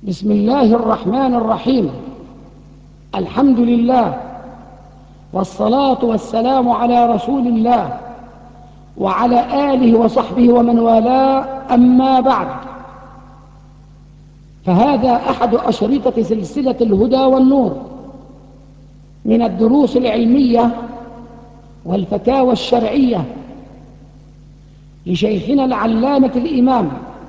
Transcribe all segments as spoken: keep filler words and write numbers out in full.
بسم الله الرحمن الرحيم. الحمد لله، والصلاة والسلام على رسول الله وعلى آله وصحبه ومن والاه، أما بعد، فهذا أحد أشرطة سلسلة الهدى والنور من الدروس العلمية والفتاوى الشرعية لشيخنا العلامة الإمام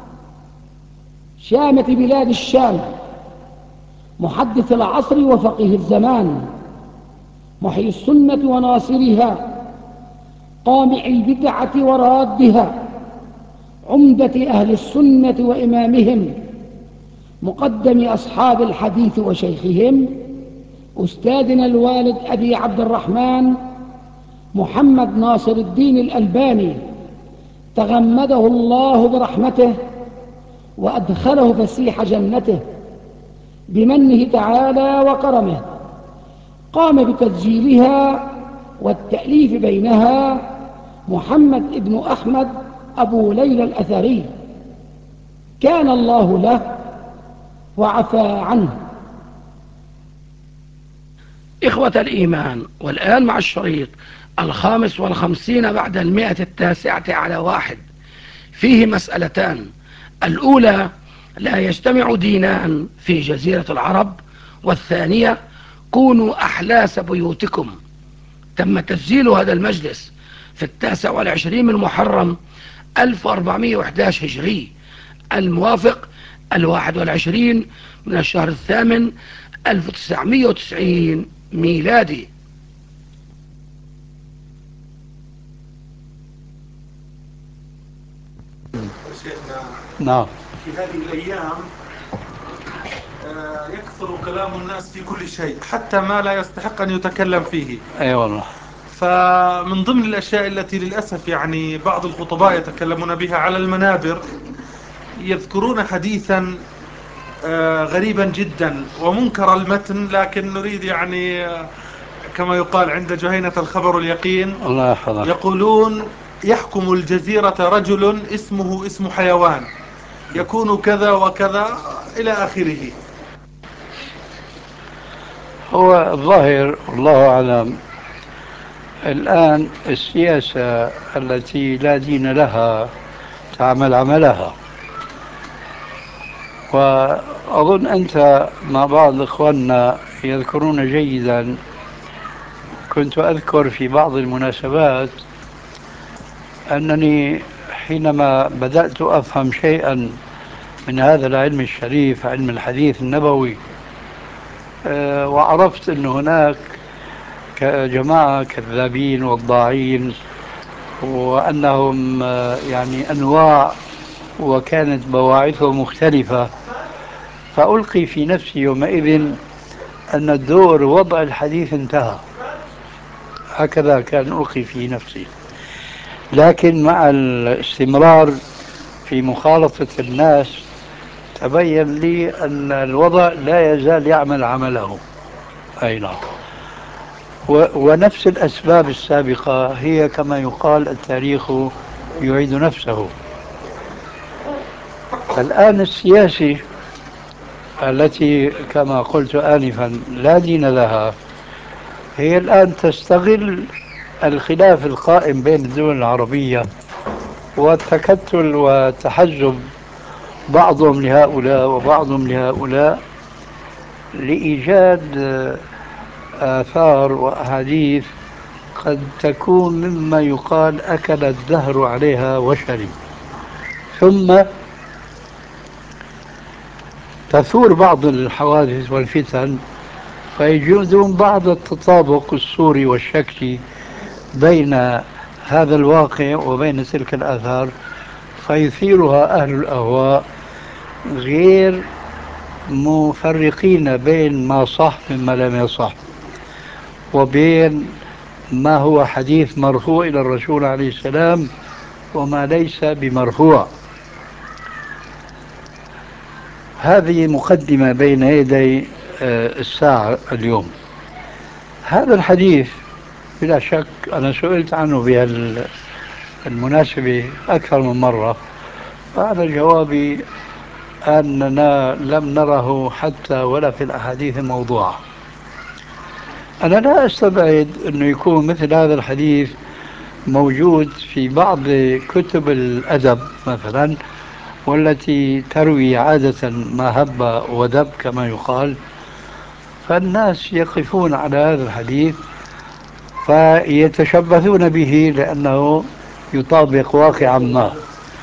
شامة بلاد الشام، محدث العصر وفقيه الزمان، محيي السنة وناصرها، قامع البدعة ورادها، عمدة أهل السنة وإمامهم، مقدم أصحاب الحديث وشيخهم، أستاذنا الوالد أبي عبد الرحمن محمد ناصر الدين الألباني، تغمده الله برحمته وأدخله فسيح جنته بمنه تعالى وكرمه. قام بتسجيلها والتأليف بينها محمد ابن أحمد أبو ليلى الأثري، كان الله له وعفى عنه. إخوة الإيمان، والآن مع الشريط الخامس والخمسين بعد المئة التاسعة على واحد، فيه مسألتان. الأولى: لا يجتمع دينان في جزيرة العرب. والثانية: كونوا أحلاس بيوتكم. تم تسجيل هذا المجلس في التاسع والعشرين من محرم ألف وأربعمائة وأحد عشر هجري، الموافق الواحد والعشرين من الشهر الثامن ألف وتسعمائة وتسعين ميلادي. شيخنا، نعم. في هذه الأيام آه، يكثر كلام الناس في كل شيء حتى ما لا يستحق أن يتكلم فيه. اي والله. فمن ضمن الأشياء التي للأسف يعني بعض الخطباء يتكلمون بها على المنابر، يذكرون حديثا آه، غريبا جدا ومنكر المتن، لكن نريد يعني آه، كما يقال عند جهينة الخبر اليقين. الله يحفظك. يقولون: يحكم الجزيرة رجل اسمه اسم حيوان، يكون كذا وكذا إلى آخره. هو الظاهر والله أعلم الآن السياسة التي لا دين لها تعمل عملها، وأظن أنت مع بعض إخواننا يذكرون جيدا. كنت أذكر في بعض المناسبات أنني حينما بدأت أفهم شيئا من هذا العلم الشريف، علم الحديث النبوي، أه وعرفت أن هناك جماعة كذابين وضاعين، وأنهم أه يعني أنواع، وكانت بواعثهم مختلفة. فألقي في نفسي يومئذ أن الدور وضع الحديث انتهى، هكذا كان ألقي في نفسي. لكن مع الاستمرار في مخالطة الناس تبين لي أن الوضع لا يزال يعمل عمله. أي نعم. ونفس الأسباب السابقة هي كما يقال التاريخ يعيد نفسه. الآن السياسي التي كما قلت آنفا لا دين لها، هي الآن تستغل الخلاف القائم بين الدول العربية والتكتل وتحزب بعضهم لهؤلاء وبعضهم لهؤلاء لإيجاد آثار وأحاديث قد تكون مما يقال أكل الدهر عليها وشرب، ثم تثور بعض الحوادث والفتن فيجدون بعض التطابق الصوري والشكلي بين هذا الواقع وبين تلك الآثار، فيثيرها أهل الأهواء غير مفرقين بين ما صح مما لم يصح، وبين ما هو حديث مرفوع إلى الرسول عليه السلام وما ليس بمرفوع. هذه مقدمة بين يدي الساعة اليوم. هذا الحديث بلا شك أنا سئلت عنه بهالمناسبة أكثر من مرة، فأنا جوابي أننا لم نره حتى ولا في الأحاديث الموضوعة. أنا لا أستبعد أنه يكون مثل هذا الحديث موجود في بعض كتب الأدب مثلا، والتي تروي عادة ما هب ودب كما يقال، فالناس يقفون على هذا الحديث فيتشبثون به لأنه يطابق واقعا ما.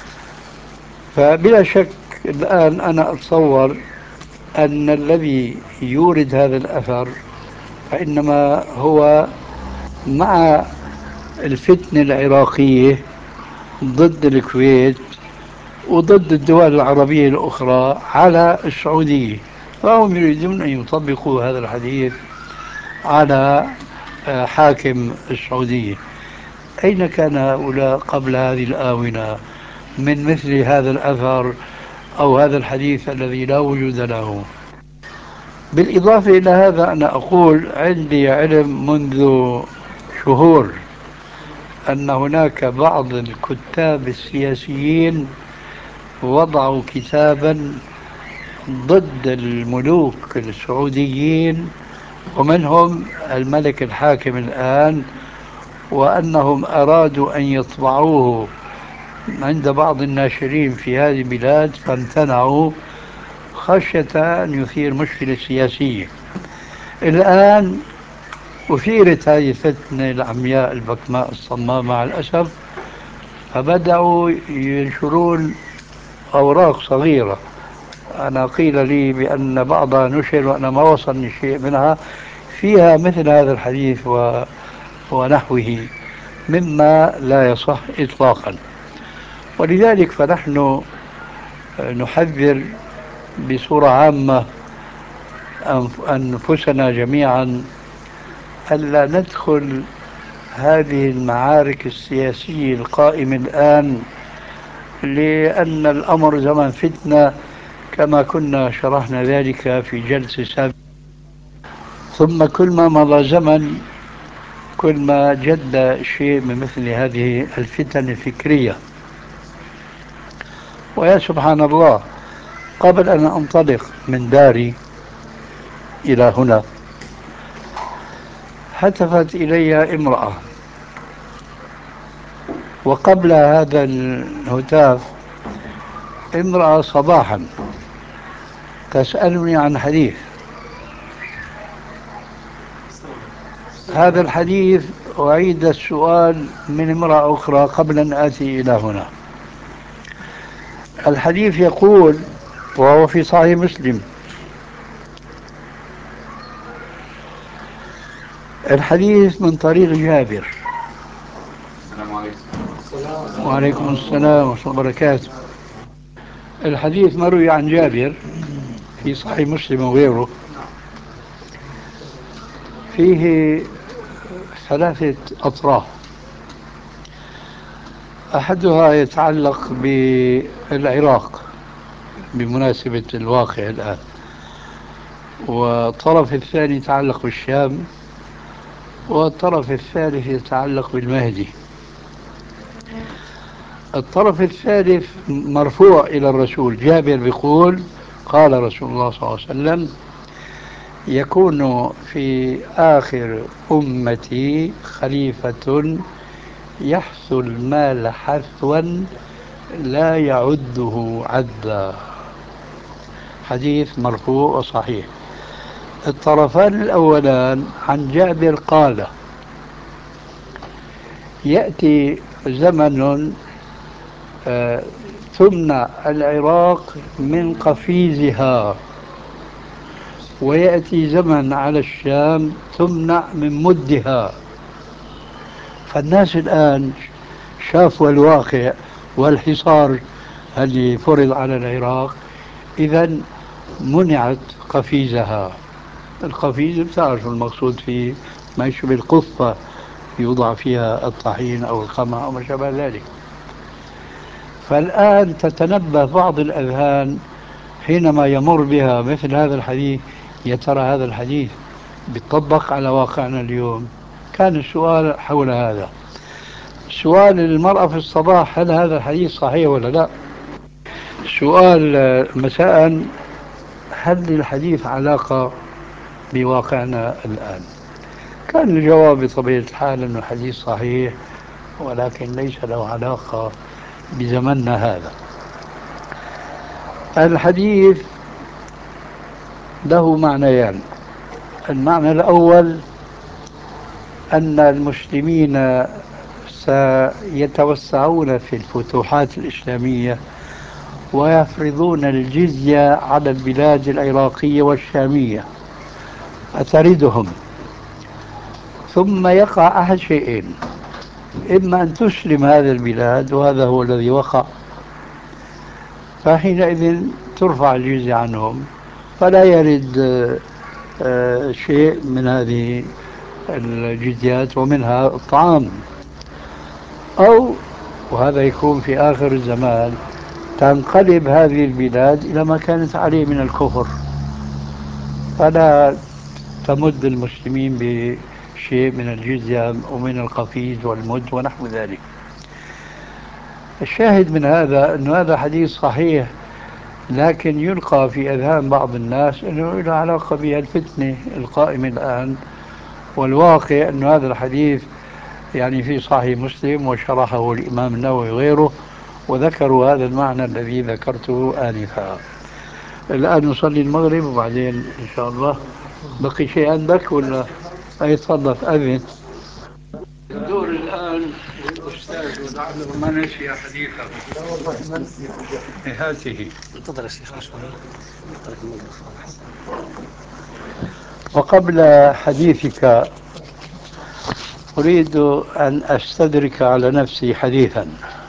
فبلا شك الآن أنا أتصور أن الذي يورد هذا الأثر فإنما هو مع الفتنة العراقية ضد الكويت وضد الدول العربية الأخرى على السعودية، فهم يريدون أن يطبقوا هذا الحديث على حاكم السعودية. أين كان هؤلاء قبل هذه الآونة من مثل هذا الأثر أو هذا الحديث الذي لا وجود له؟ بالإضافة إلى هذا أنا أقول عندي علم منذ شهور أن هناك بعض الكتاب السياسيين وضعوا كتابا ضد الملوك السعوديين ومنهم الملك الحاكم الآن، وأنهم أرادوا أن يطبعوه عند بعض الناشرين في هذه البلاد فامتنعوا خشية أن يثير مشكلة سياسية. الآن أثيرت هذه الفتنة العمياء البكماء الصماء مع الأسف، فبدأوا ينشرون أوراق صغيرة. أنا قيل لي بأن بعضها نشر وأنا ما وصلني شيء منها، فيها مثل هذا الحديث و... ونحوه مما لا يصح إطلاقا. ولذلك فنحن نحذر بصورة عامة أنفسنا جميعا ألا ندخل هذه المعارك السياسية القائمة الآن، لأن الأمر زمن فتنة كما كنا شرحنا ذلك في جلسة سابقة. ثم كل ما مضى زمن كل ما جد شيء من مثل هذه الفتن الفكرية. ويا سبحان الله، قبل أن أنطلق من داري إلى هنا هتفت إلي امرأة، وقبل هذا الهتاف امرأة صباحا تسألني عن حديث. هذا الحديث أعيد السؤال من امرأة أخرى قبل أن آتي إلى هنا. الحديث يقول، وهو في صحيح مسلم، الحديث من طريق جابر. السلام عليكم. وعليكم السلام ورحمة الله وبركاته. الحديث مروي عن جابر في صحيح مسلم وغيره، فيه ثلاثة أطراف. أحدها يتعلق بالعراق بمناسبة الواقع الآن، والطرف الثاني يتعلق بالشام، والطرف الثالث يتعلق بالمهدي. الطرف الثالث مرفوع إلى الرسول، جابر بيقول قال رسول الله صلى الله عليه وسلم: يكون في آخر أمتي خليفة يحثو المال حثوا لا يعده عدا. حديث مرفوع وصحيح. الطرفان الأولان عن جابر قال: يأتي زمن آه تمنع العراق من قفيزها، ويأتي زمن على الشام تمنع من مدها. فالناس الآن شافوا الواقع والحصار الذي فرض على العراق، إذن منعت قفيزها. القفيز بتعرف المقصود فيه ما يشبه القفة يوضع فيها الطحين أو القمع أو ما شابه ذلك. فالآن تتنبه بعض الأذهان حينما يمر بها مثل هذا الحديث، يا ترى هذا الحديث بيطبق على واقعنا اليوم؟ كان السؤال حول هذا. سؤال المرأة في الصباح: هل هذا الحديث صحيح ولا لا؟ سؤال آه، مساء: هل للحديث علاقة بواقعنا الآن؟ كان الجواب بطبيعة الحال أنه حديث صحيح، ولكن ليس له علاقة بزمننا هذا. الحديث له معنيان. المعنى الأول أن المسلمين سيتوسعون في الفتوحات الإسلامية ويفرضون الجزية على البلاد العراقية والشامية فتردهم، ثم يقع أحد شيئين: إما أن تسلم هذه البلاد، وهذا هو الذي وقع، فحينئذ ترفع الجزية عنهم فلا يرد آه، شيء من هذه الجزيات ومنها الطعام، أو وهذا يكون في آخر الزمان تنقلب هذه البلاد إلى ما كانت عليه من الكفر، فلا تمد المسلمين بشيء من الجزية ومن القفيز والمد ونحو ذلك. الشاهد من هذا أن هذا حديث صحيح، لكن يلقى في أذهان بعض الناس أنه له علاقة بالفتنة القائمة الآن، والواقع أن هذا الحديث يعني في صحيح مسلم وشرحه الإمام النووي وغيره، وذكروا هذا المعنى الذي ذكرته آنفا. الآن نصلي المغرب وبعدين إن شاء الله. بقي شيء عندك ولا؟ أي تفضل أذن. الدور الآن للأستاذ ولعله ما نسي حديثه. هاته. تفضل يا شيخ. وقبل حديثك أريد أن أستدرك على نفسي حديثا.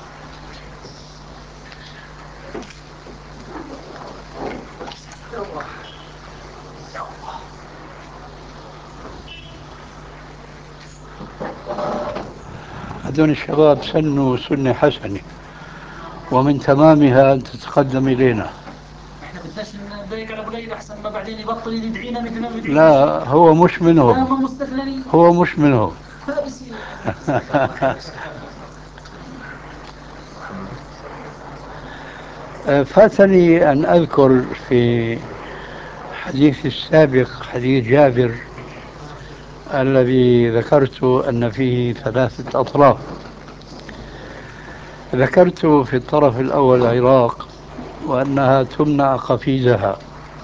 هذول الشباب سنوا سنة حسنة، ومن تمامها أن تتقدم إلينا. احنا بدناش نضايق على قليل احسن ما بعدين يبطل يدعينا مثل ما بدعي. لا، هو مش منهم، هو مش منهم. فاتني أن أذكر في حديث السابق حديث جابر الذي ذكرت أن فيه ثلاثة أطراف. ذكرت في الطرف الأول العراق وأنها تمنع قفيزها،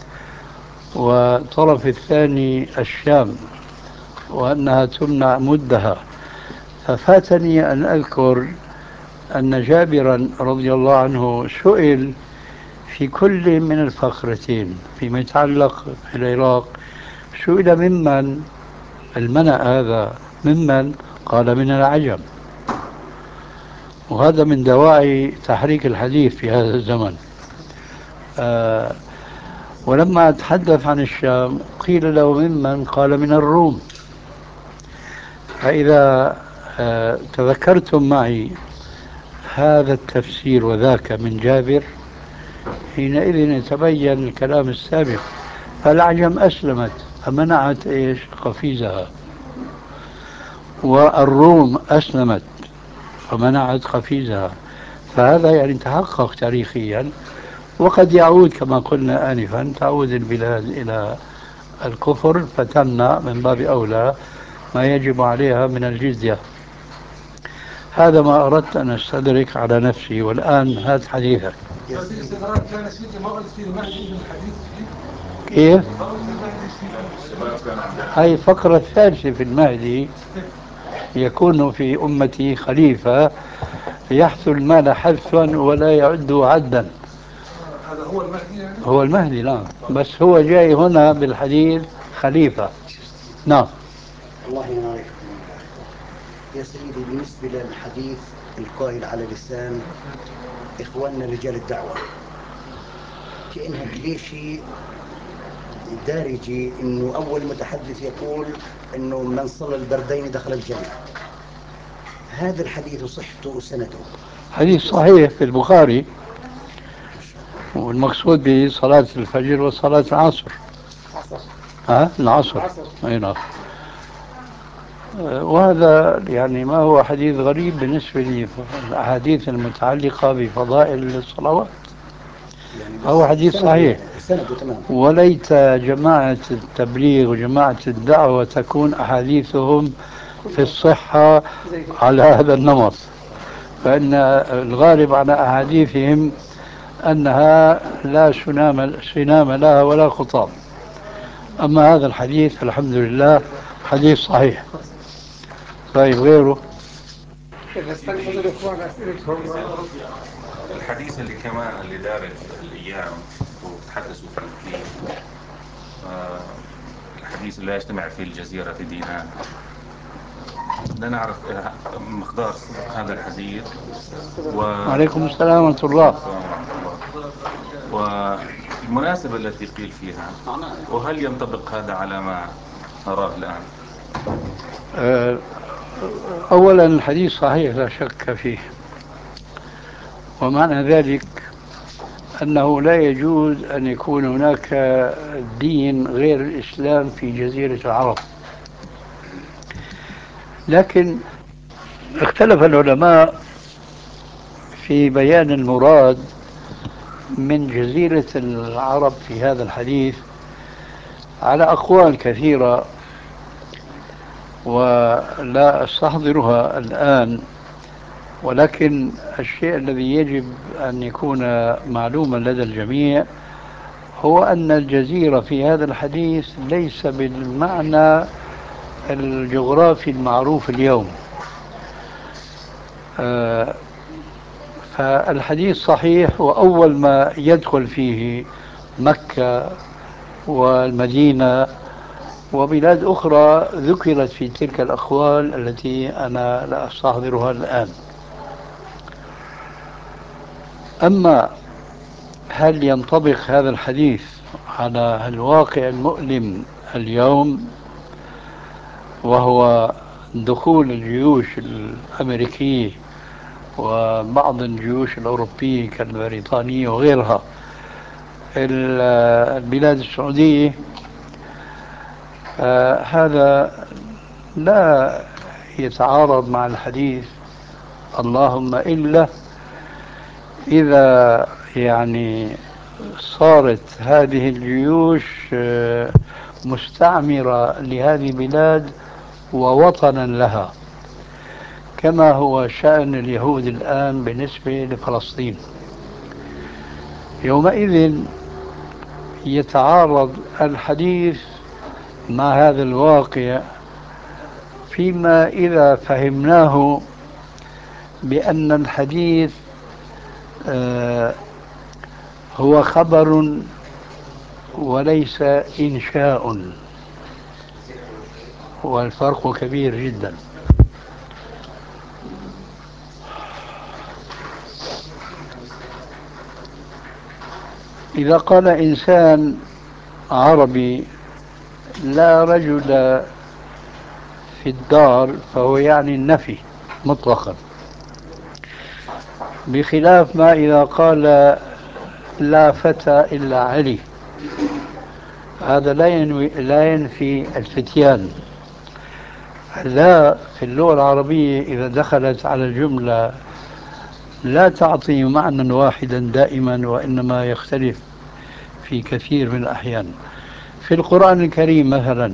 والطرف الثاني الشام وأنها تمنع مدها. ففاتني أن أذكر أن جابرا رضي الله عنه سئل في كل من الفقرتين فيما يتعلق بالعراق، سئل ممن المنع هذا، ممن؟ قال من العجم. وهذا من دواعي تحريك الحديث في هذا الزمن. آه ولما أتحدث عن الشام قيل له ممن؟ قال من الروم. فإذا آه تذكرتم معي هذا التفسير وذاك من جابر، حينئذ يتبين الكلام السابق. فالعجم أسلمت فمنعت إيش؟ قفيزها، والروم أسلمت فمنعت قفيزها. فهذا يعني تحقق تاريخيا، وقد يعود كما قلنا آنفا، تعود البلاد إلى الكفر فتمنع من باب أولى ما يجب عليها من الجزية. هذا ما أردت أن أستدرك على نفسي. والآن هات حديثك. كيف؟ هاي الفقرة الثالثة في المهدي: يكون في أمتي خليفة يحث المال حثا ولا يعد عدا. هذا هو المهدي يعني؟ هو المهدي نعم، بس هو جاي هنا بالحديث خليفة. نعم. الله ينايح يا سيدي. بالنسبة للحديث القائل على لسان إخواننا رجال الدعوة كأنها كليشي دارجي، إنه أول متحدث يقول إنه من صلى البردين دخل الجنة. هذا الحديث صحته وسنده حديث صحيح في البخاري، والمقصود به صلاة الفجر وصلاة العصر. ها العصر أي نعم. وهذا يعني ما هو حديث غريب بالنسبة للأحاديث المتعلقة بفضائل الصلوات. يعني هو حديث سنده صحيح. يعني سنده تمام. وليت جماعة التبليغ وجماعة الدعوة تكون أحاديثهم في الصحة على هذا النمط، فإن الغالب على أحاديثهم أنها لا سنام, سنام لها ولا خطام. أما هذا الحديث الحمد لله حديث صحيح. طيب غيره؟ الحديث اللي كمان اللي دارت الأيام وتحدثوا فيه كثير، آه، الحديث اللي يجتمع فيه الجزيرة في دينان. بدنا نعرف مقدار صدق هذا الحديث و... وعليكم السلام ورحمة الله. والمناسبة التي قيل فيها، وهل ينطبق هذا على ما نراه الآن؟ أه، أولا الحديث صحيح لا شك فيه، ومعنى ذلك أنه لا يجوز أن يكون هناك دين غير الإسلام في جزيرة العرب. لكن اختلف العلماء في بيان المراد من جزيرة العرب في هذا الحديث على أقوال كثيرة، ولا أستحضرها الآن، ولكن الشيء الذي يجب أن يكون معلوما لدى الجميع هو أن الجزيرة في هذا الحديث ليس بالمعنى الجغرافي المعروف اليوم. آه، فالحديث صحيح، وأول ما يدخل فيه مكة والمدينة وبلاد أخرى ذكرت في تلك الأقوال التي أنا لا أستحضرها الآن. أما هل ينطبق هذا الحديث على الواقع المؤلم اليوم، وهو دخول الجيوش الأمريكية وبعض الجيوش الأوروبية كالبريطانية وغيرها البلاد السعودية؟ آه هذا لا يتعارض مع الحديث، اللهم إلا إذا يعني صارت هذه الجيوش آه مستعمرة لهذه البلاد ووطنا لها، كما هو شأن اليهود الآن بالنسبة لفلسطين. يومئذ يتعارض الحديث مع هذا الواقع، فيما إذا فهمناه بأن الحديث آه هو خبر وليس إنشاء، والفرق كبير جدا. إذا قال إنسان عربي لا رجل في الدار فهو يعني النفي مطلقا، بخلاف ما إذا قال لا فتى إلا علي، هذا لا ينوي لا ينفي الفتيان. لا في اللغة العربية إذا دخلت على الجملة لا تعطي معنى واحدا دائما، وإنما يختلف في كثير من الأحيان. في القرآن الكريم مثلا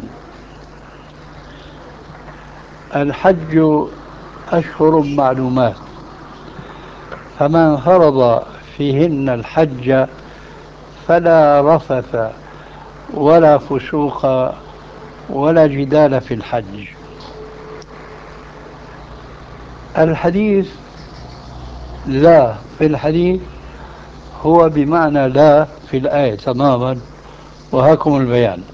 الحج أشهر معلومات، فمن فرض فيهن الحج فلا رفث ولا فسوق ولا جدال في الحج. الحديث لا في الحديث هو بمعنى لا في الآية تماما، وهاكم البيان.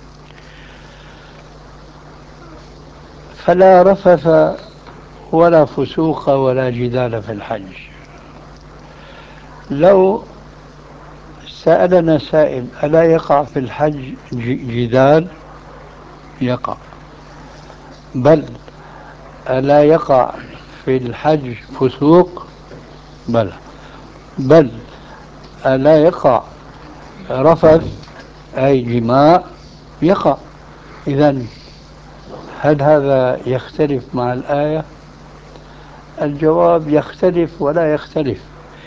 فلا رفث ولا فسوق ولا جدال في الحج. لو سألنا سائل ألا يقع في الحج جدال؟ يقع. بل ألا يقع في الحج فسوق؟ بل بل ألا يقع رفث أي جماع؟ يقع. إذن هل هذا يختلف مع الآية؟ الجواب يختلف ولا يختلف.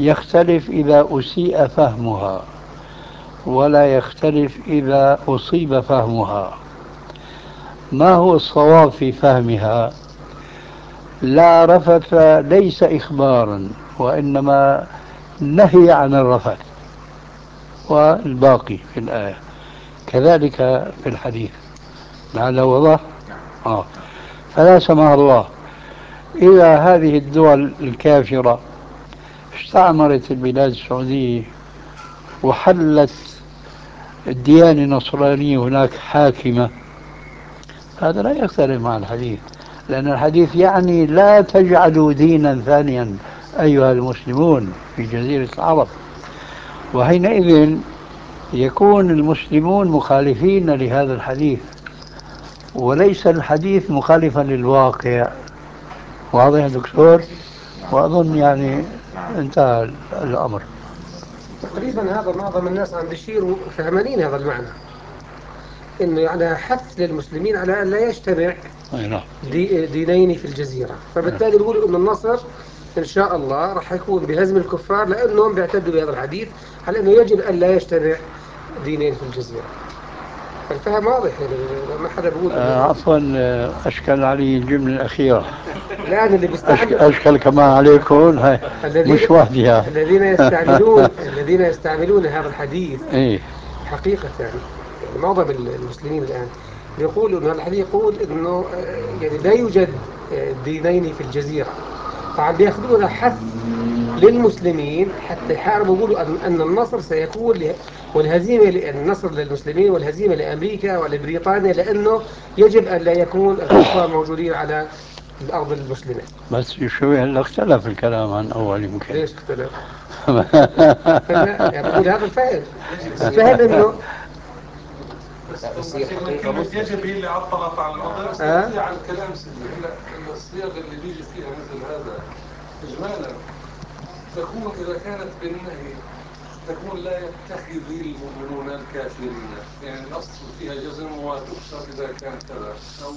يختلف إذا أسيء فهمها ولا يختلف إذا أصيب فهمها. ما هو الصواب في فهمها؟ لا رفث ليس إخبارا وإنما نهي عن الرفث، والباقي في الآية كذلك في الحديث. لعل وضح؟ آه. فلا سمح الله إذا هذه الدول الكافرة استعمرت البلاد السعودية وحلت الديانة النصرانية هناك حاكمة، هذا لا يختلف مع الحديث، لأن الحديث يعني لا تجعلوا دينا ثانيا أيها المسلمون في جزيرة العرب. وحينئذ يكون المسلمون مخالفين لهذا الحديث وليس الحديث مخالفا للواقع. واضح يا دكتور؟ وأظن يعني انتهى الأمر. تقريبا هذا معظم الناس عم بيشيروا فهمانين هذا المعنى، انه يعني حث للمسلمين على ان لا يجتمع دي دينين في الجزيرة، فبالتالي بيقولوا ان النصر ان شاء الله راح يكون بهزم الكفار، لانهم بيعتدوا بهذا الحديث على انه يجب ان لا يجتمع دينين في الجزيرة. الفهم واضح يعني، ما حدا بيقول آه عفوا أشكل علي الجملة الأخيرة. الآن اللي بيستعمل أشكل كمان عليكم هاي مش وحدها. الذين يستعملون الذين يستعملون هذا الحديث إيه؟ حقيقة يعني, يعني معظم المسلمين الآن يقولوا أن الحديث يقول أنه يعني لا يوجد دينين في الجزيرة، فعم بياخذونها حث للمسلمين حتى يحاربوا، يقولوا أن النصر سيكون والهزيمة، النصر للمسلمين والهزيمة لأمريكا ولبريطانيا، لأنه يجب أن لا يكون الكفار موجودين على الأرض المسلمة. بس شو هلا اختلف الكلام عن أول يمكن. ليش اختلف؟ يعني بقول هذا الفهم الفهم انه بس كلمة يجب هي اللي عطلت على الموضوع. بس أه؟ على الكلام سيدي، هلا الصيغ اللي بيجي فيها مثل هذا إجمالا تكون إذا كانت بالنهي تكون لا يتخذ المؤمنون الكافرين، يعني الأصل فيها جزم وتكسر إذا كان كذا أو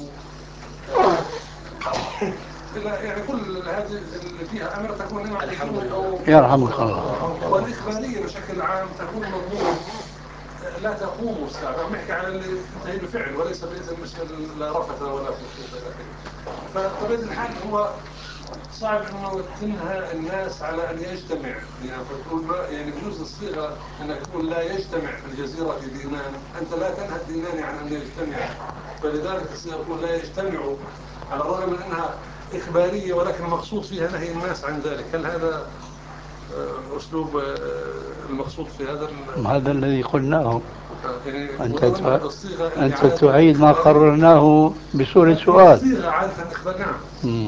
لا، يعني كل هذه اللي فيها أمر تكون إما أو يرحمك الله. والإخبارية بشكل عام تكون مضمون لا تقوم الساعة، نحكي على اللي تنتهي بفعل وليس بإذن، مش لا رفث ولا فسوق إلى آخره. فطبيعة الحال هو صعب انه تنهى الناس على ان يجتمع، يعني فتقول يعني بجوز الصيغه انك تقول لا يجتمع في الجزيره دينان، انت لا تنهى الدينان عن ان يجتمع، فلذلك الصيغه تقول لا يجتمعوا على الرغم من انها اخباريه ولكن المقصود فيها نهي الناس عن ذلك. هل هذا اسلوب المقصود في هذا؟ هذا الذي قلناه. يعني أنت أنت تعيد ما قررناه بصورة سؤال. الصيغه عاده اخبار. نعم.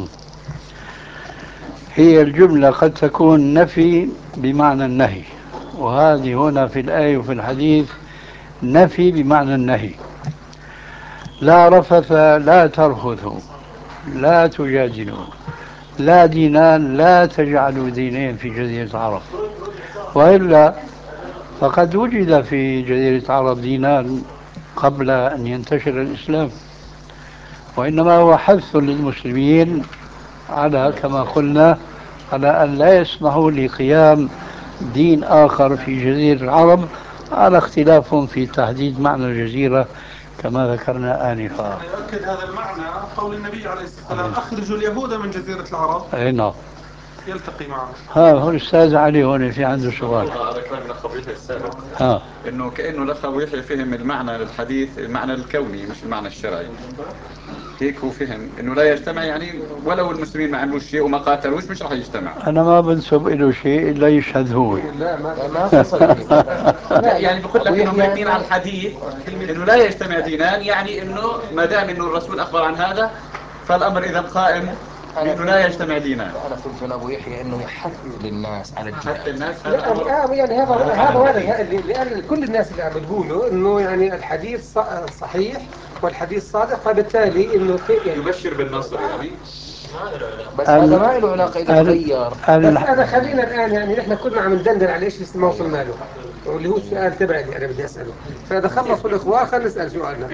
هي الجملة قد تكون نفي بمعنى النهي، وهذه هنا في الآية وفي الحديث نفي بمعنى النهي. لا رفث لا ترفثوا لا تجادلوا لا دينان لا تجعلوا دينين في جزيرة العرب. وإلا فقد وجد في جزيرة العرب دينان قبل أن ينتشر الإسلام، وإنما هو حث للمسلمين على كما قلنا على أن لا يسمحوا لقيام دين آخر في جزيرة العرب، على اختلاف في تحديد معنى الجزيرة كما ذكرنا آنفا. يؤكد هذا المعنى قول النبي عليه الصلاة والسلام أخرجوا اليهود من جزيرة العرب. أي نعم. يلتقي معه. ها هو الأستاذ علي هون في عنده سؤال. على كلام الأخ يحيى السابق. ها. إنه كأنه الأخ يحيى فهم المعنى للحديث المعنى الكوني مش المعنى الشرعي. هيك هو فهم إنه لا يجتمع، يعني ولو المسلمين ما عملوش شيء وما قاتلوش مش راح يجتمع. أنا ما بنسب له شيء إلا يشهد هو. لا ما ما فصل لا يعني بقول لك إنه مبنين على الحديث إنه لا يجتمع دينان، يعني إنه ما دام إنه الرسول أخبر عن هذا فالأمر إذا قائم بأنه لا يجتمع دينان. أنا فهمت من أبو يحيى إنه يحث للناس على الجهاد. حتى الناس لا آه يعني هذا هذا وارد، لأن كل الناس اللي عم بتقولوا إنه يعني الحديث صحيح والحديث صادق، فبالتالي إنه يعني يبشر بالنصر يعني. بس هذا ما له علاقة إذا تغير. بس أنا خلينا الآن يعني نحن كنا عم ندندن على إيش لسه ما وصلنا له، واللي هو السؤال تبعي اللي أنا بدي أسأله، فإذا خلصوا الإخوة خلينا نسأل سؤالنا،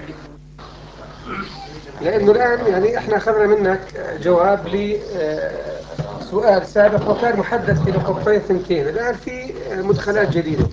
لأنه الآن يعني إحنا أخذنا منك جواب سؤال سابق وكان محدد في نقطتين ثنتين، الآن في مدخلات جديدة.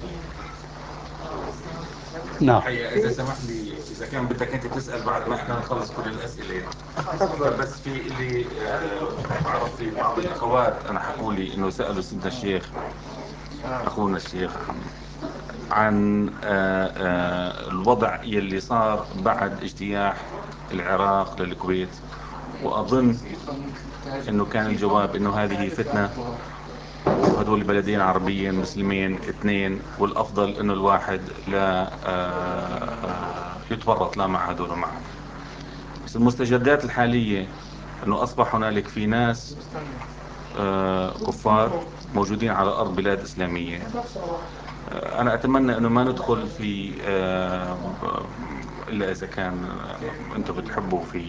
نعم. حقيقة إذا سمح لي، إذا كان بدك أنت تسأل بعد ما إحنا نخلص كل الأسئلة، بس في اللي آه، بعرف في بعض الأخوات أنا حكوا لي إنه سألوا سيدنا الشيخ أخونا الشيخ عن آه، آه، الوضع يلي صار بعد اجتياح العراق للكويت، وأظن إنه كان الجواب إنه هذه فتنة، وهدول بلدين عربيين مسلمين اثنين، والأفضل إنه الواحد لا آه، آه، يتورط لا مع هدول ومع هدول. بس المستجدات الحالية إنه أصبح هنالك في ناس آه، كفار موجودين على أرض بلاد إسلامية. آه، أنا أتمنى إنه ما ندخل في آه، إلا إذا كان آه، أنتم بتحبوا في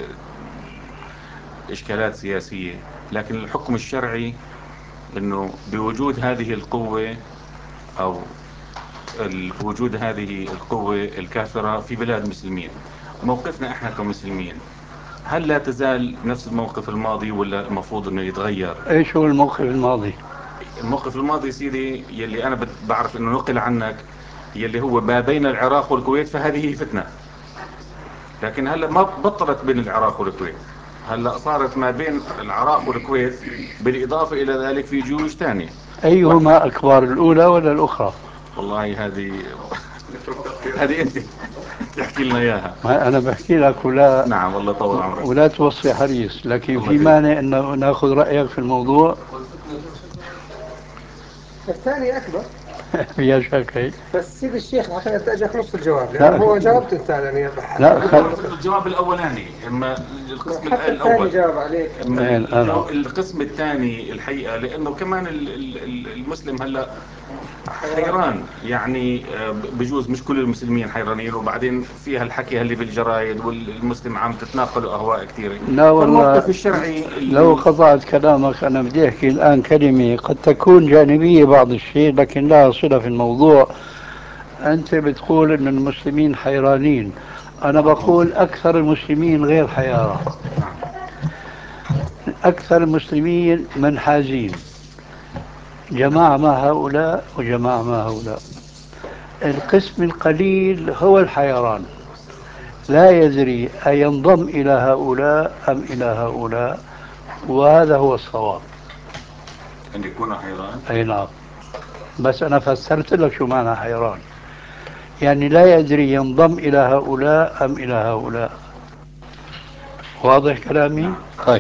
إشكالات سياسية، لكن الحكم الشرعي إنه بوجود هذه القوة أو ال- بوجود هذه القوة الكافرة في بلاد مسلمين، موقفنا إحنا كمسلمين هل لا تزال نفس الموقف الماضي ولا المفروض إنه يتغير؟ ايش هو الموقف الماضي؟ الموقف الماضي سيدي يلي أنا بت- بعرف إنه نقل عنك، يلي هو ما بين العراق والكويت، فهذه فتنة. لكن هلا ما بطلت بين العراق والكويت، هلا صارت ما بين العراق والكويت، بالإضافة إلى ذلك في جيوش ثانية. واحنا أيهما أكبر، الأولى ولا الأخرى؟ والله هذه هذه انت تحكي لنا اياها. ما أنا بحكي لك ولا نعم والله طول عمرك. ولا توصي حريص، لكن الله في يخليك. مانع أنه ناخذ رأيك في الموضوع. الثاني أكبر. فيها شك هي. بس سيد الشيخ الحقيقة أجاك نص الجواب، لا. لأنه هو جاوبت أنت يعني. لا خل... بعرف انه الجواب الاولاني، اما القسم حتى الاول الثاني جاوب عليك. اما إيه الآن. الجو... القسم الثاني الحقيقه، لانه كمان ال- ال- ال- المسلم هلا حيران، يعني آه، بجوز مش كل المسلمين حيرانين، وبعدين فيها الحكي اللي بالجرايد والمسلم عم تتناقلوا اهواء كثيره. لا والله، فالموقف الشرعي لو اللي قطعت كلامك أنا بدي أحكي الآن كلمة قد تكون جانبية بعض الشيء لكن لها صلة في الموضوع. أنت بتقول أن المسلمين حيرانين، أنا بقول أكثر المسلمين غير حيارى. أكثر المسلمين منحازين، جماعة مع هؤلاء وجماعة مع هؤلاء. القسم القليل هو الحيران، لا يدري أينضم إلى هؤلاء أم إلى هؤلاء، وهذا هو الصواب. أن يكون حيران. أي نعم، بس أنا فسرت لك شو معنى حيران، يعني لا يدري ينضم إلى هؤلاء أم إلى هؤلاء. واضح كلامي؟ نعم. طيب.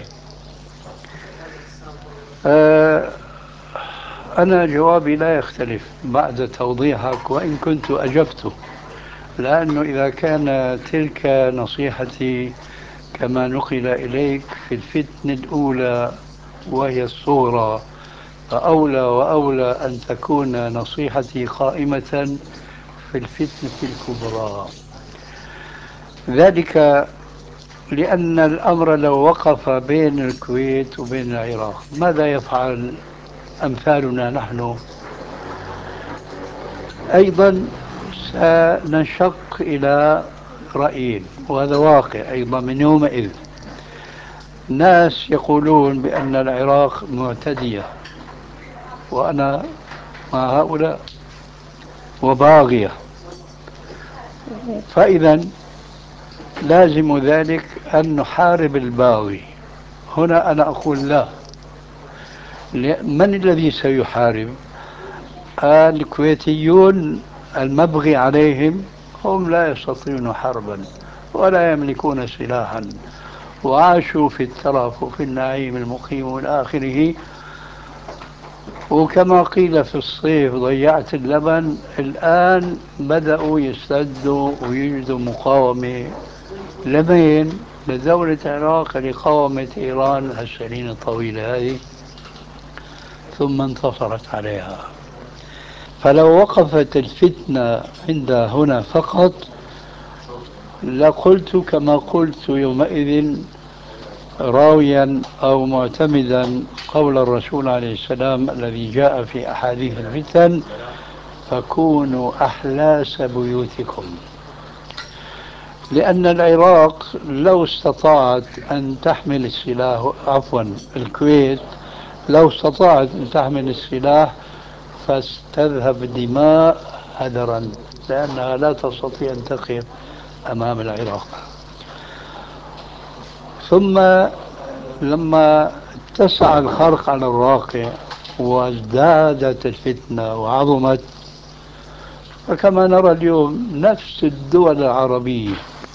آه أنا جوابي لا يختلف بعد توضيحك وإن كنت أجبته، لأنه إذا كان تلك نصيحتي كما نقل إليك في الفتنة الأولى وهي الصغرى، فأولى وأولى أن تكون نصيحتي قائمة في الفتنة الكبرى. ذلك لأن الأمر لو وقف بين الكويت وبين العراق ماذا يفعل أمثالنا نحن؟ أيضا سننشق إلى رأيين، وهذا واقع أيضا من يومئذ. ناس يقولون بأن العراق معتدية وأنا مع هؤلاء وباغية، فإذا لازم ذلك أن نحارب الباغي. هنا أنا أقول لا، من الذي سيحارب؟ الكويتيون المبغي عليهم هم لا يستطيعون حربا ولا يملكون سلاحا، وعاشوا في الترف وفي النعيم المقيم والى آخره. وكما قيل في الصيف ضيعت اللبن، الآن بدأوا يستدوا ويجدوا مقاومة لمين؟ لدولة العراق اللي قاومت إيران هالسنين الطويلة هذه ثم انتصرت عليها. فلو وقفت الفتنة عند هنا فقط لقلت كما قلت يومئذ راويا أو معتمدا قول الرسول عليه السلام الذي جاء في أحاديث الفتن: فكونوا أحلاس بيوتكم. لأن العراق لو استطاعت أن تحمل السلاح، عفوا الكويت لو استطاعت أن تحمل السلاح فستذهب دماء هدرا، لأنها لا تستطيع أن تقف أمام العراق. ثم لما اتسع الخرق على الواقع وازدادت الفتنة وعظمت، فكما نرى اليوم نفس الدول العربية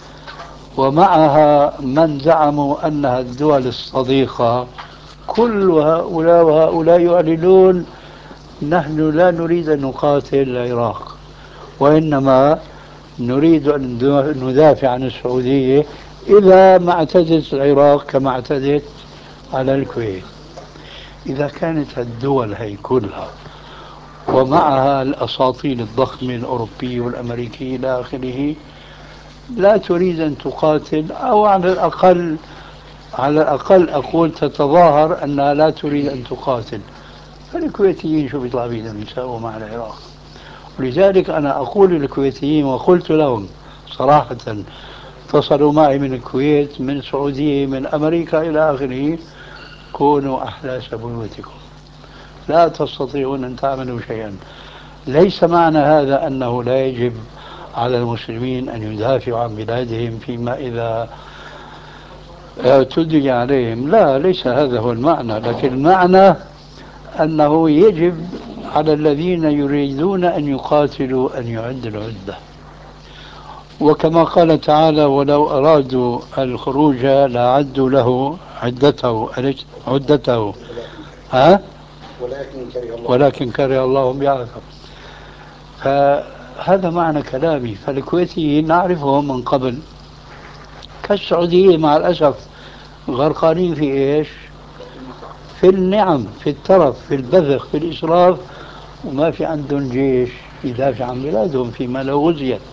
ومعها من زعموا أنها الدول الصديقة، كل هؤلاء وهؤلاء يعلنون نحن لا نريد أن نقاتل العراق، وإنما نريد أن ندافع عن السعودية إذا ما اعتدت العراق كما اعتدت على الكويت. إذا كانت الدول هي كلها ومعها الأساطيل الضخمة الأوروبية والأمريكية إلى آخره لا تريد أن تقاتل، أو على الأقل على الأقل أقول تتظاهر أنها لا تريد أن تقاتل، فالكويتيين شو بيطلع بيهم يساووا مع العراق؟ ولذلك أنا أقول للكويتيين وقلت لهم صراحة، اتصلوا معي من الكويت من السعودية من أمريكا إلى آخره: كونوا أحلاس بيوتكم، لا تستطيعون أن تعملوا شيئا. ليس معنى هذا أنه لا يجب على المسلمين أن يدافعوا عن بلادهم فيما إذا اعتدي عليهم، لا، ليس هذا هو المعنى، لكن المعنى أنه يجب على الذين يريدون أن يقاتلوا أن يعدوا العدة. وكما قال تعالى: ولو أرادوا الخروج لأعدوا له عدته عدته ها ولكن كره الله ولكن كره الله بعثهم. فهذا معنى كلامي. فالكويتيين نعرفهم من قبل، كالسعودية مع الأسف غرقانين في إيش؟ في النعم، في الترف، في البذخ، في الإسراف، وما في عندهم جيش يدافع عن بلادهم فيما لو غزيت.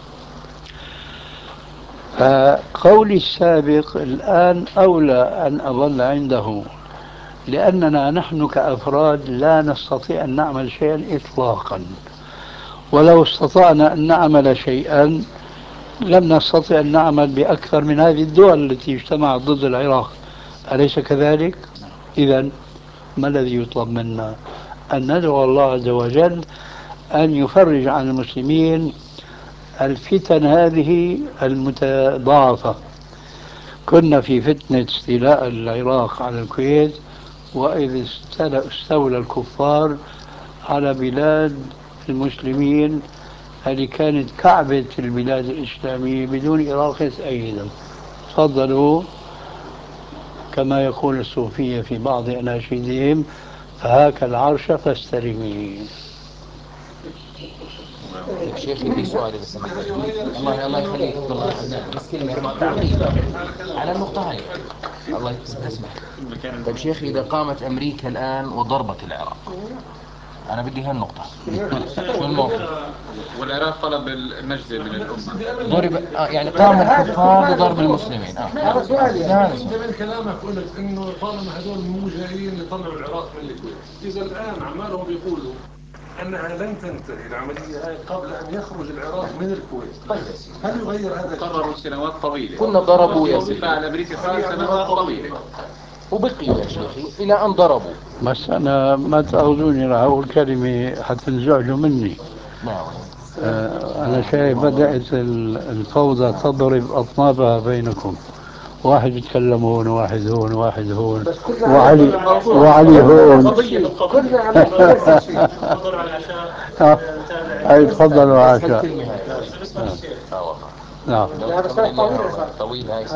فقولي السابق الآن أولى أن أظل عنده، لأننا نحن كأفراد لا نستطيع أن نعمل شيئا إطلاقا، ولو استطعنا أن نعمل شيئا لم نستطع أن نعمل بأكثر من هذه الدول التي اجتمعت ضد العراق، أليس كذلك؟ إذن ما الذي يطلب منا؟ أن ندعو الله عز وجل أن يفرج عن المسلمين الفتن هذه المتضاعفة. كنا في فتنة استيلاء العراق على الكويت، وإذ استولى الكفار على بلاد المسلمين هذه كانت كعبة البلاد الإسلامية بدون إراقة أيضا. تفضلوا كما يقول الصوفية في بعض أناشيدهم: فهاك العرش فاستلمي. شيخي في سؤال إذا سمحت. الله الله يخليك بالله، بس كلمة تعقيب على النقطة هاي. الله تسمح. طيب شيخي، إذا قامت أمريكا الآن وضربت العراق، أنا بدي هالنقطة، شو الموقف؟ والعراق طلب النجدة من الأمة، ضرب آه يعني قام الكفار بضرب المسلمين. آه. هذا سؤال يعني. انت من كلامك قلت انه طالما هذول مو جايين يطلعوا العراق من الكويت، اذا الان عمالهم بيقولوا انها لن تنتهي العمليه هاي قبل ان يخرج العراق من الكويت، طيب هل يغير هذا؟ قرروا سنوات طويلة، كنا ضربوا يا سيدي، فعل أمريكا صار سنوات طويلة وبقيوا يا شيخي إلى أن ضربوا. بس أنا ما تأخذوني راح أقول كلمة حتنزعجوا مني. نعم. آه أنا شايف بدأت الفوضى تضرب أطنابها بينكم، واحد يتكلم هون وواحد هون وواحد هون وعلي وعلي هون. كلنا على نفس الشيء. تفضلوا على العشاء. أي تفضلوا عشاء. اه والله. نعم. هذا سؤال طويل طويل هاي.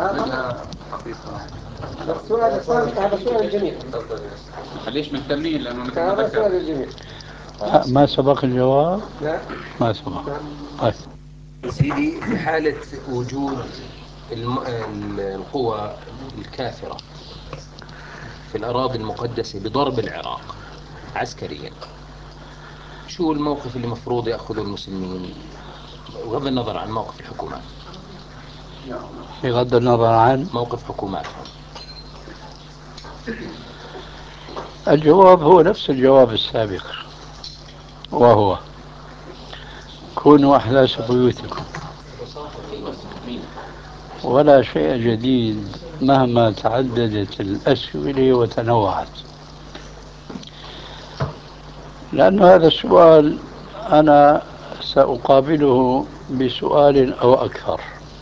السؤال الثالث هذا سؤال جميل. ليش مهتمين؟ لأنه مثل ما هذا ذكر سؤال جميل. ما سبق الجواب؟ لا ما سبق. طيب. سيدي، في حالة وجود الم... القوى الكافرة في الأراضي المقدسة بضرب العراق عسكريا، شو الموقف اللي مفروض يأخذه المسلمين بغض النظر عن موقف الحكومات؟ بغض النظر عن موقف حكوماتهم. الجواب هو نفس الجواب السابق، وهو: كونوا أحلاس بيوتكم، ولا شيء جديد مهما تعددت الأسئلة وتنوعت. لأن هذا السؤال أنا سأقابله بسؤال أو أكثر،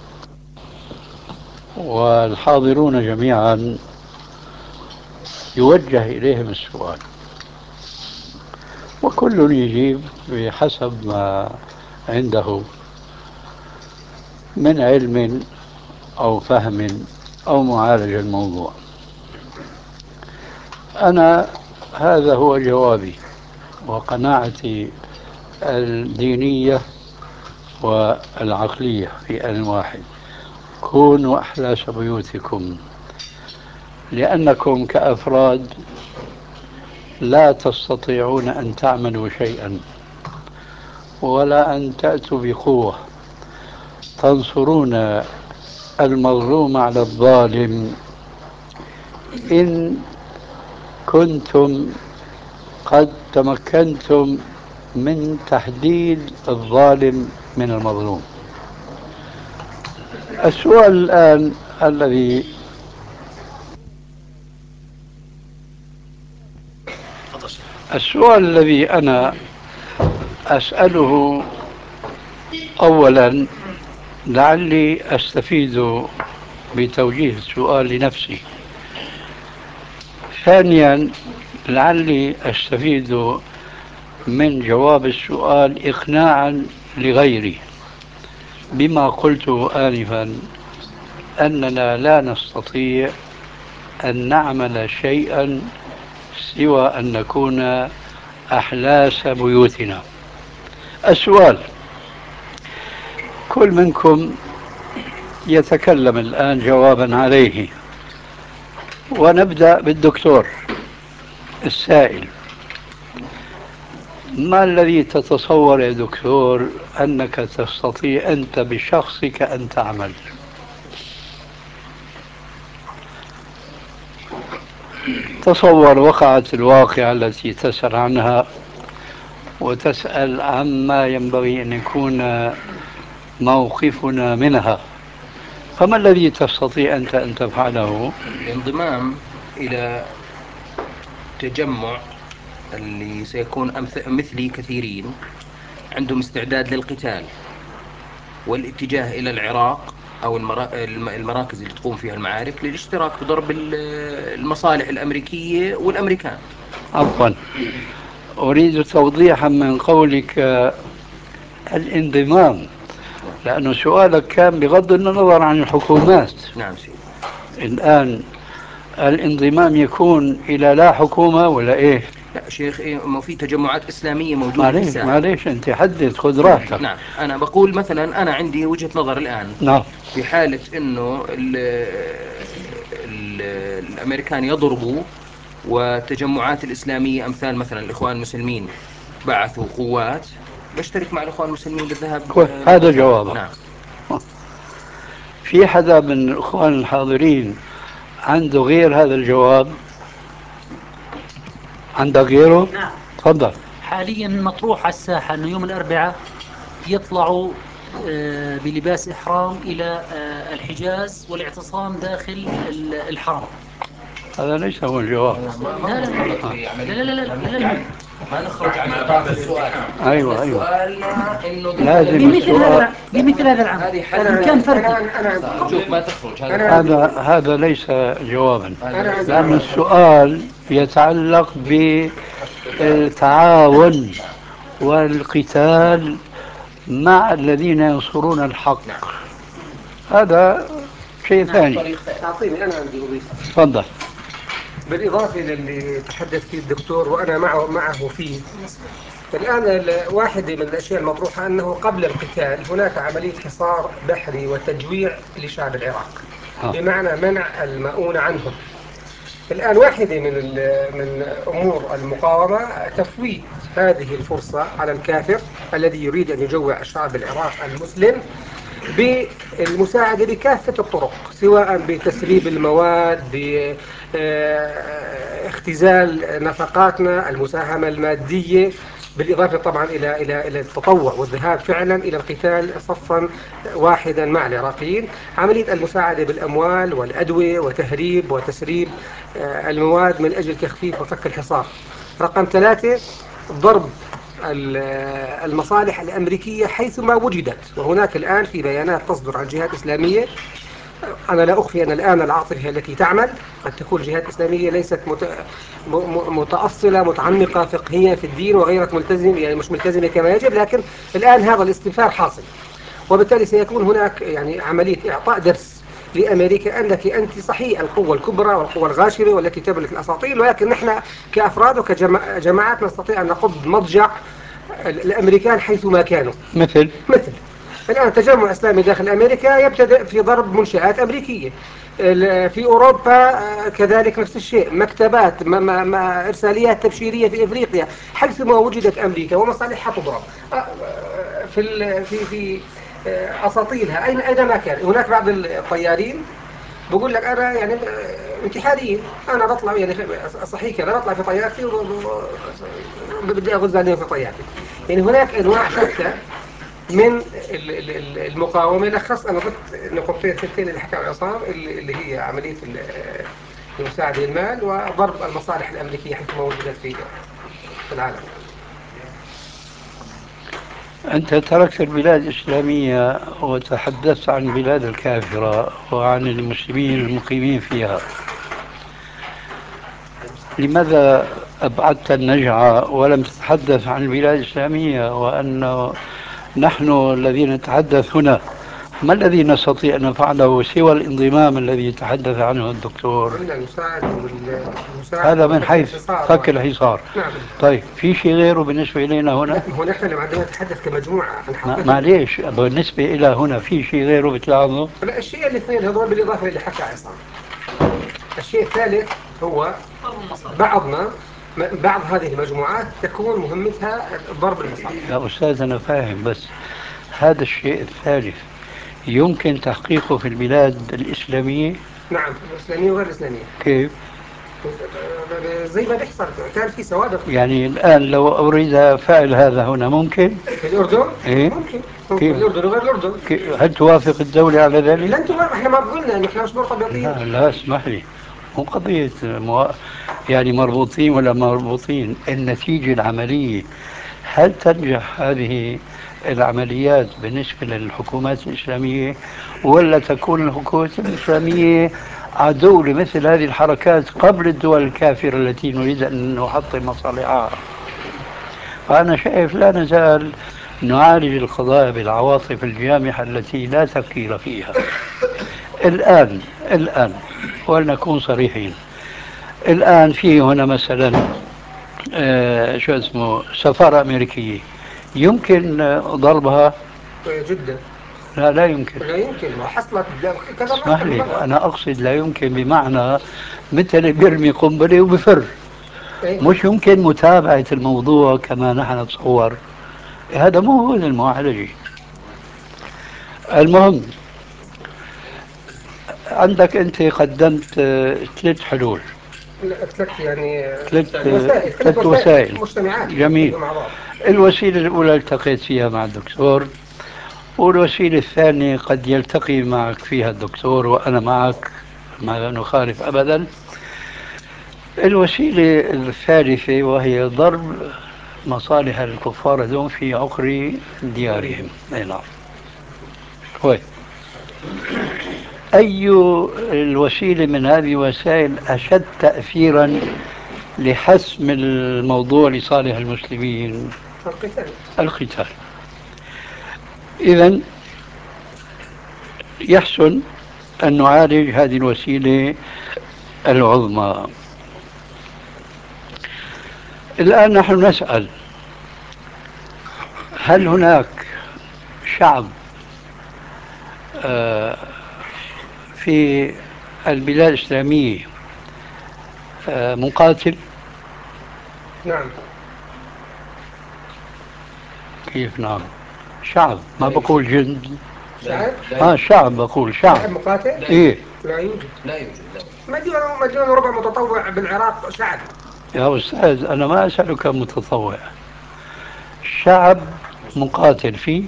والحاضرون جميعا يوجه إليهم السؤال، وكل يجيب بحسب ما عنده من علم أو فهم أو معالجة الموضوع. أنا هذا هو جوابي وقناعتي الدينية والعقلية في آن واحد: كونوا أحلاس بيوتكم، لأنكم كأفراد لا تستطيعون أن تعملوا شيئا ولا أن تأتوا بقوة تنصرون المظلوم على الظالم إن كنتم قد تمكنتم من تحديد الظالم من المظلوم. السؤال الآن الذي السؤال الذي أنا أسأله أولا لعلي أستفيد بتوجيه السؤال لنفسي، ثانيا لعلي أستفيد من جواب السؤال إقناعا لغيري بما قلت آنفا أننا لا نستطيع أن نعمل شيئا سوى أن نكون أحلاس بيوتنا. السؤال: كل منكم يتكلم الآن جوابا عليه، ونبدأ بالدكتور السائل. ما الذي تتصور يا دكتور أنك تستطيع أنت بشخصك أن تعمل؟ تصور وقعت الواقعة التي تسأل عنها وتسأل عما ينبغي أن يكون موقفنا منها، فما الذي تستطيع أنت أن تفعله؟ الانضمام إلى تجمع اللي سيكون أمث- مثلي كثيرين عندهم استعداد للقتال، والاتجاه إلى العراق أو المرا- الم- المراكز اللي تقوم فيها المعارك للاشتراك في ضرب ال- المصالح الأمريكية والأمريكان. عفوا، أريد توضيحا من قولك الانضمام، لأن سؤالك كان بغض النظر عن الحكومات. نعم سيدي. الآن الانضمام يكون إلى لا حكومة ولا إيه؟ لا شيخ، إيه، ما في تجمعات إسلامية موجودة في معليش الساحة. معليش أنت حدد، خذ راحتك. نعم، أنا بقول مثلا أنا عندي وجهة نظر الآن. نعم. في حالة أنه ال ال الأمريكان يضربوا والتجمعات الإسلامية أمثال مثلا الإخوان المسلمين بعثوا قوات، بشترك مع الإخوان المسلمين بالذهاب. هذا جوابك. نعم. في حدا من الإخوان الحاضرين عنده غير هذا الجواب؟ عندك غيره؟ نعم. تفضل. حاليا مطروح على الساحة أنه يوم الأربعاء يطلعوا آه، بلباس إحرام إلى آه، الحجاز والاعتصام داخل ال- الحرم. هذا ليس هو الجواب. لا لا لا لا لا لا لا ما نخرج عن بعض السؤال. أيوة أيوة. سؤالنا إنه لازم بمثل السؤال. هذا بمثل هذا العمل إن كان فردي. أنا شوف ما تخرج هذا هذا ليس جوابا، لأن السؤال يتعلق بالتعاون والقتال مع الذين ينصرون الحق. هذا شيء ثاني. أعطيني أنا عندي أضيف. تفضل. بالإضافة للي تحدث فيه الدكتور وأنا معه معه فيه، الآن واحد من الأشياء المطروحة أنه قبل القتال هناك عملية حصار بحري وتجويع لشعب العراق، بمعنى منع المؤونة عنهم. الآن واحدة من من أمور المقاومة تفويت هذه الفرصة على الكافر الذي يريد أن يجوع الشعب العراق المسلم بالمساعدة بكافة الطرق، سواء بتسريب المواد، باختزال نفقاتنا، المساهمة المادية، بالإضافة طبعا إلى إلى إلى التطوع والذهاب فعلا إلى القتال صفا واحدا مع العراقيين، عملية المساعدة بالأموال والأدوية وتهريب وتسريب المواد من أجل تخفيف وفك الحصار. رقم ثلاثة، ضرب المصالح الأمريكية حيثما وجدت. وهناك الآن في بيانات تصدر عن جهات إسلامية، أنا لا أخفي أن الآن العاصفة هي التي تعمل، قد تكون جهات إسلامية ليست متأصلة متعمقة فقهيا في الدين وغيرت ملتزم، يعني مش ملتزمة كما يجب، لكن الآن هذا الاستنفار حاصل، وبالتالي سيكون هناك يعني عملية إعطاء درس لأمريكا أنك أنت صحيح القوة الكبرى والقوة الغاشمة والتي تملك الأساطيل، ولكن نحن كأفراد وكجماعات نستطيع أن نقض مضجع الأمريكان حيثما كانوا. مثل مثل الآن التجمع الإسلامي داخل أمريكا يبتدأ في ضرب منشآت أمريكية، في أوروبا كذلك نفس الشيء، مكتبات ما ما ما إرساليات تبشيرية في إفريقيا، حيثما وجدت أمريكا ومصالحها تضرب في في في أساطيلها أين أينما كان. هناك بعض الطيارين بقول لك أنا يعني انتحاريين، أنا بطلع يعني صحيح كذا بطلع في طيارتي وبدي أغز عليهم في طيارتي. يعني هناك أنواع شتى من المقاومة. لخص أنا ضفت نقطتين ثنتين اللي حكى عصام، اللي هي عملية المساعدة المال وضرب المصالح الأمريكية حيث ما وجدت في العالم. أنت تركت البلاد الإسلامية وتحدثت عن البلاد الكافرة وعن المسلمين المقيمين فيها، لماذا أبعدت النجعة ولم تتحدث عن البلاد الإسلامية؟ وأن نحن الذين نتحدث هنا ما الذي نستطيع أن نفعله سوى الانضمام الذي تحدث عنه الدكتور؟ هذا من حيث فك الحصار. نعم. طيب في شيء غيره بالنسبة إلينا هنا؟ لا، هو نحن لما عندما نتحدث كمجموعة عن حقيقة، معليش بالنسبة إلى هنا في شيء غيره بتلاحظه؟ لا، الشيء الاثنين هذول بالإضافة إلى حكى عصام. الشيء الثالث هو بعضنا بعض هذه المجموعات تكون مهمتها ضرب المصالح. يا أستاذ أنا فاهم، بس هذا الشيء الثالث يمكن تحقيقه في البلاد الإسلامية؟ نعم، الإسلامية وغير الإسلامية. كيف؟ زي ما بيحصل كان في سوابق. يعني الآن لو أريد فعل هذا هنا ممكن؟ في الأردن؟ إيه؟ ممكن. ممكن. الأردن وغير الأردن. هل توافق الدولة على ذلك؟ لا، أنتم ما احنا ما قلنا إنه احنا مش مرتبطين. لا لا اسمح لي، مو قضية مو... يعني مربوطين ولا مربوطين، النتيجة العملية. هل تنجح هذه العمليات بالنسبة للحكومات الإسلامية، ولا تكون الحكومات الإسلامية عدو لمثل هذه الحركات قبل الدول الكافرة التي نريد أن نحطم مصالحها؟ فأنا شايف لا نزال نعالج القضايا بالعواطف الجامحة التي لا تفكير فيها. الآن الآن ولنكون صريحين، الآن في هنا مثلا آه شو اسمه سفارة أمريكية يمكن آه، ضربها؟ جدا. لا لا يمكن. لا يمكن، ما حصلت كذا اسمح لي، مرة. أنا أقصد لا يمكن بمعنى مثل بيرمي قنبلة وبفر. إيه؟ مش يمكن متابعة الموضوع كما نحن نتصور. هذا مو هو المعالجة. المهم عندك أنت قدمت آه، ثلاث حلول. لا، ثلاث يعني ثلاث وسائل ثلاث وسائل مجتمعات جميل. مع بعض. الوسيلة الأولى التقيت فيها مع الدكتور، والوسيلة الثانية قد يلتقي معك فيها الدكتور وأنا معك، ما نخالف أبدا. الوسيلة الثالثة وهي ضرب مصالح الكفار هذول في عقر ديارهم. أي نعم. كويس. أي الوسيلة من هذه الوسائل أشد تأثيرا لحسم الموضوع لصالح المسلمين؟ القتال. القتال. إذن يحسن أن نعالج هذه الوسيلة العظمى. الآن نحن نسأل، هل هناك شعب آه، في البلاد الإسلامية آه، مقاتل؟ نعم. كيف نعم؟ شعب، ما بقول جند. شعب؟ اه شعب، بقول شعب شعب. مقاتل؟ ايه لا يوجد. لا يوجد. لا. مليون مليون وربع متطوع بالعراق شعب. يا أستاذ أنا ما أسألك متطوع، شعب مقاتل فيه؟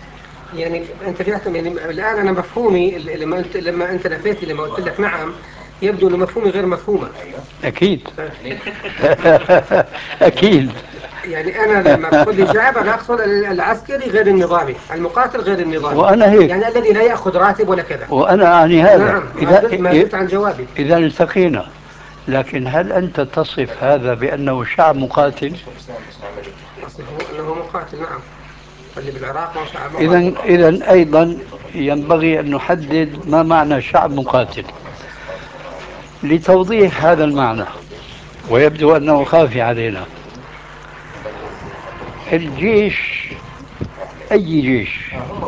يعني انت فهمت يعني الان انا مفهومي لما انت لما انت نفيت لما قلت لك نعم يبدو أن مفهومي غير مفهومة. أكيد. أكيد. يعني أنا لما أقصد الشعب أنا أقصد العسكري غير النظامي، المقاتل غير النظامي. وأنا هيك. يعني الذي لا يأخذ راتب ولا كذا. وأنا أعني هذا. نعم. إذا ما زلت عن جوابي. إذا التقينا، لكن هل أنت تصف هذا بأنه شعب مقاتل؟ أصفه أنه مقاتل، نعم. اللي بالعراق ما شعب إذا مقاتل. إذا أيضا ينبغي أن نحدد ما معنى شعب مقاتل لتوضيح هذا المعنى، ويبدو أنه خافي علينا. الجيش، أي جيش،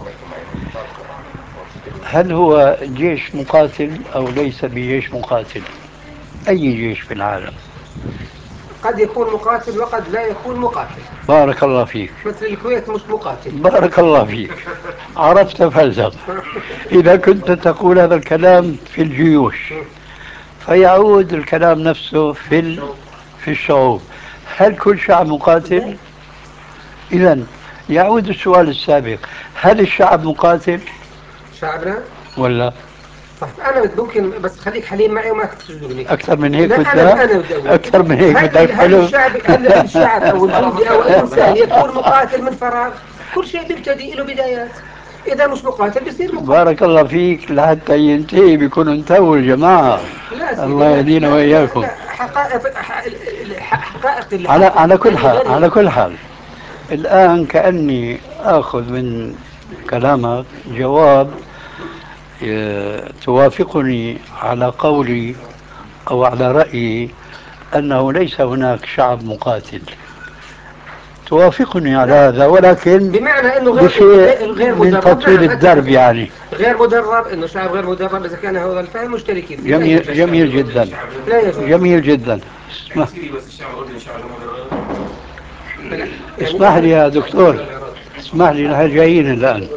هل هو جيش مقاتل أو ليس بجيش مقاتل؟ أي جيش في العالم قد يكون مقاتل وقد لا يكون مقاتل. بارك الله فيك. مثل الكويت مش مقاتل. بارك الله فيك، عرفت فلسفة. إذا كنت تقول هذا الكلام في الجيوش فيعود الكلام نفسه في ال... في الشعوب. هل كل شعب مقاتل؟ إذا يعود السؤال السابق، هل الشعب مقاتل؟ شعبنا؟ ولا طيب أنا ممكن بس خليك حليم معي وما تسجني. أكثر من هيك لا أنا أنا بدي أقول أكثر من هيك هل, بدك هل حلو؟ الشعب هل الشعب أو الجندي أو أي إنسان يكون مقاتل من فراغ؟ كل شيء بيبتدي له بدايات. إذا مش مقاتل بيصير مقاتل. بارك الله فيك، لحتى ينتهي بيكونوا انتهوا الجماعة. الله يهدينا وإياكم. لا حقائق حقائق على على كل حال على كل حال الآن كأني آخذ من كلامك جواب اه توافقني على قولي أو على رأيي أنه ليس هناك شعب مقاتل. توافقني على هذا، ولكن بمعنى انه غير غير من مدرب. تطويل الدرب يعني غير مدرب، انه شعب غير مدرب اذا كان هذا الفهم مشتركين فيه. جميل جميل جدا. لا يجوز. جميل جدا. اسمع بس الشعب الاردني شعب مدرب. اسمح لي يا دكتور، اسمح لي، نحن جايين الآن.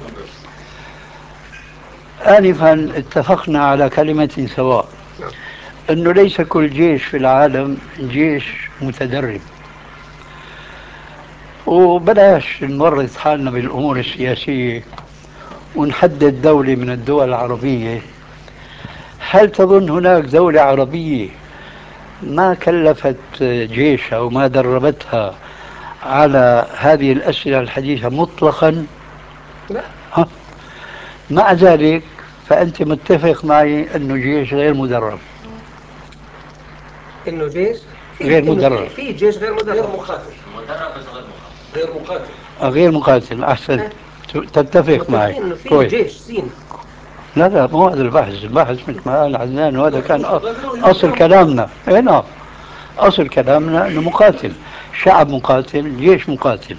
آنفا اتفقنا على كلمة سواء، أنه ليس كل جيش في العالم جيش متدرب. وبلاش نورط حالنا بالأمور السياسية ونحدد دولة من الدول العربية. هل تظن هناك دولة عربية ما كلفت جيشها وما دربتها على هذه الأسئلة الحديثة مطلقا؟ لا. ها؟ مع ذلك فأنت متفق معي أنه جيش غير مدرب. إنه جيش غير مدرب. في جيش غير مدرب. غير مقاتل. مدرب بس غير مقاتل. غير مقاتل. آه غير مقاتل. أحسن. تتفق معي. إنه في جيش سين. لا لا مو هذا البحث. البحث مثل ما قال عدنان، وهذا كان أصل كلامنا. اي نعم، أصل كلامنا أنه مقاتل، شعب مقاتل، جيش مقاتل.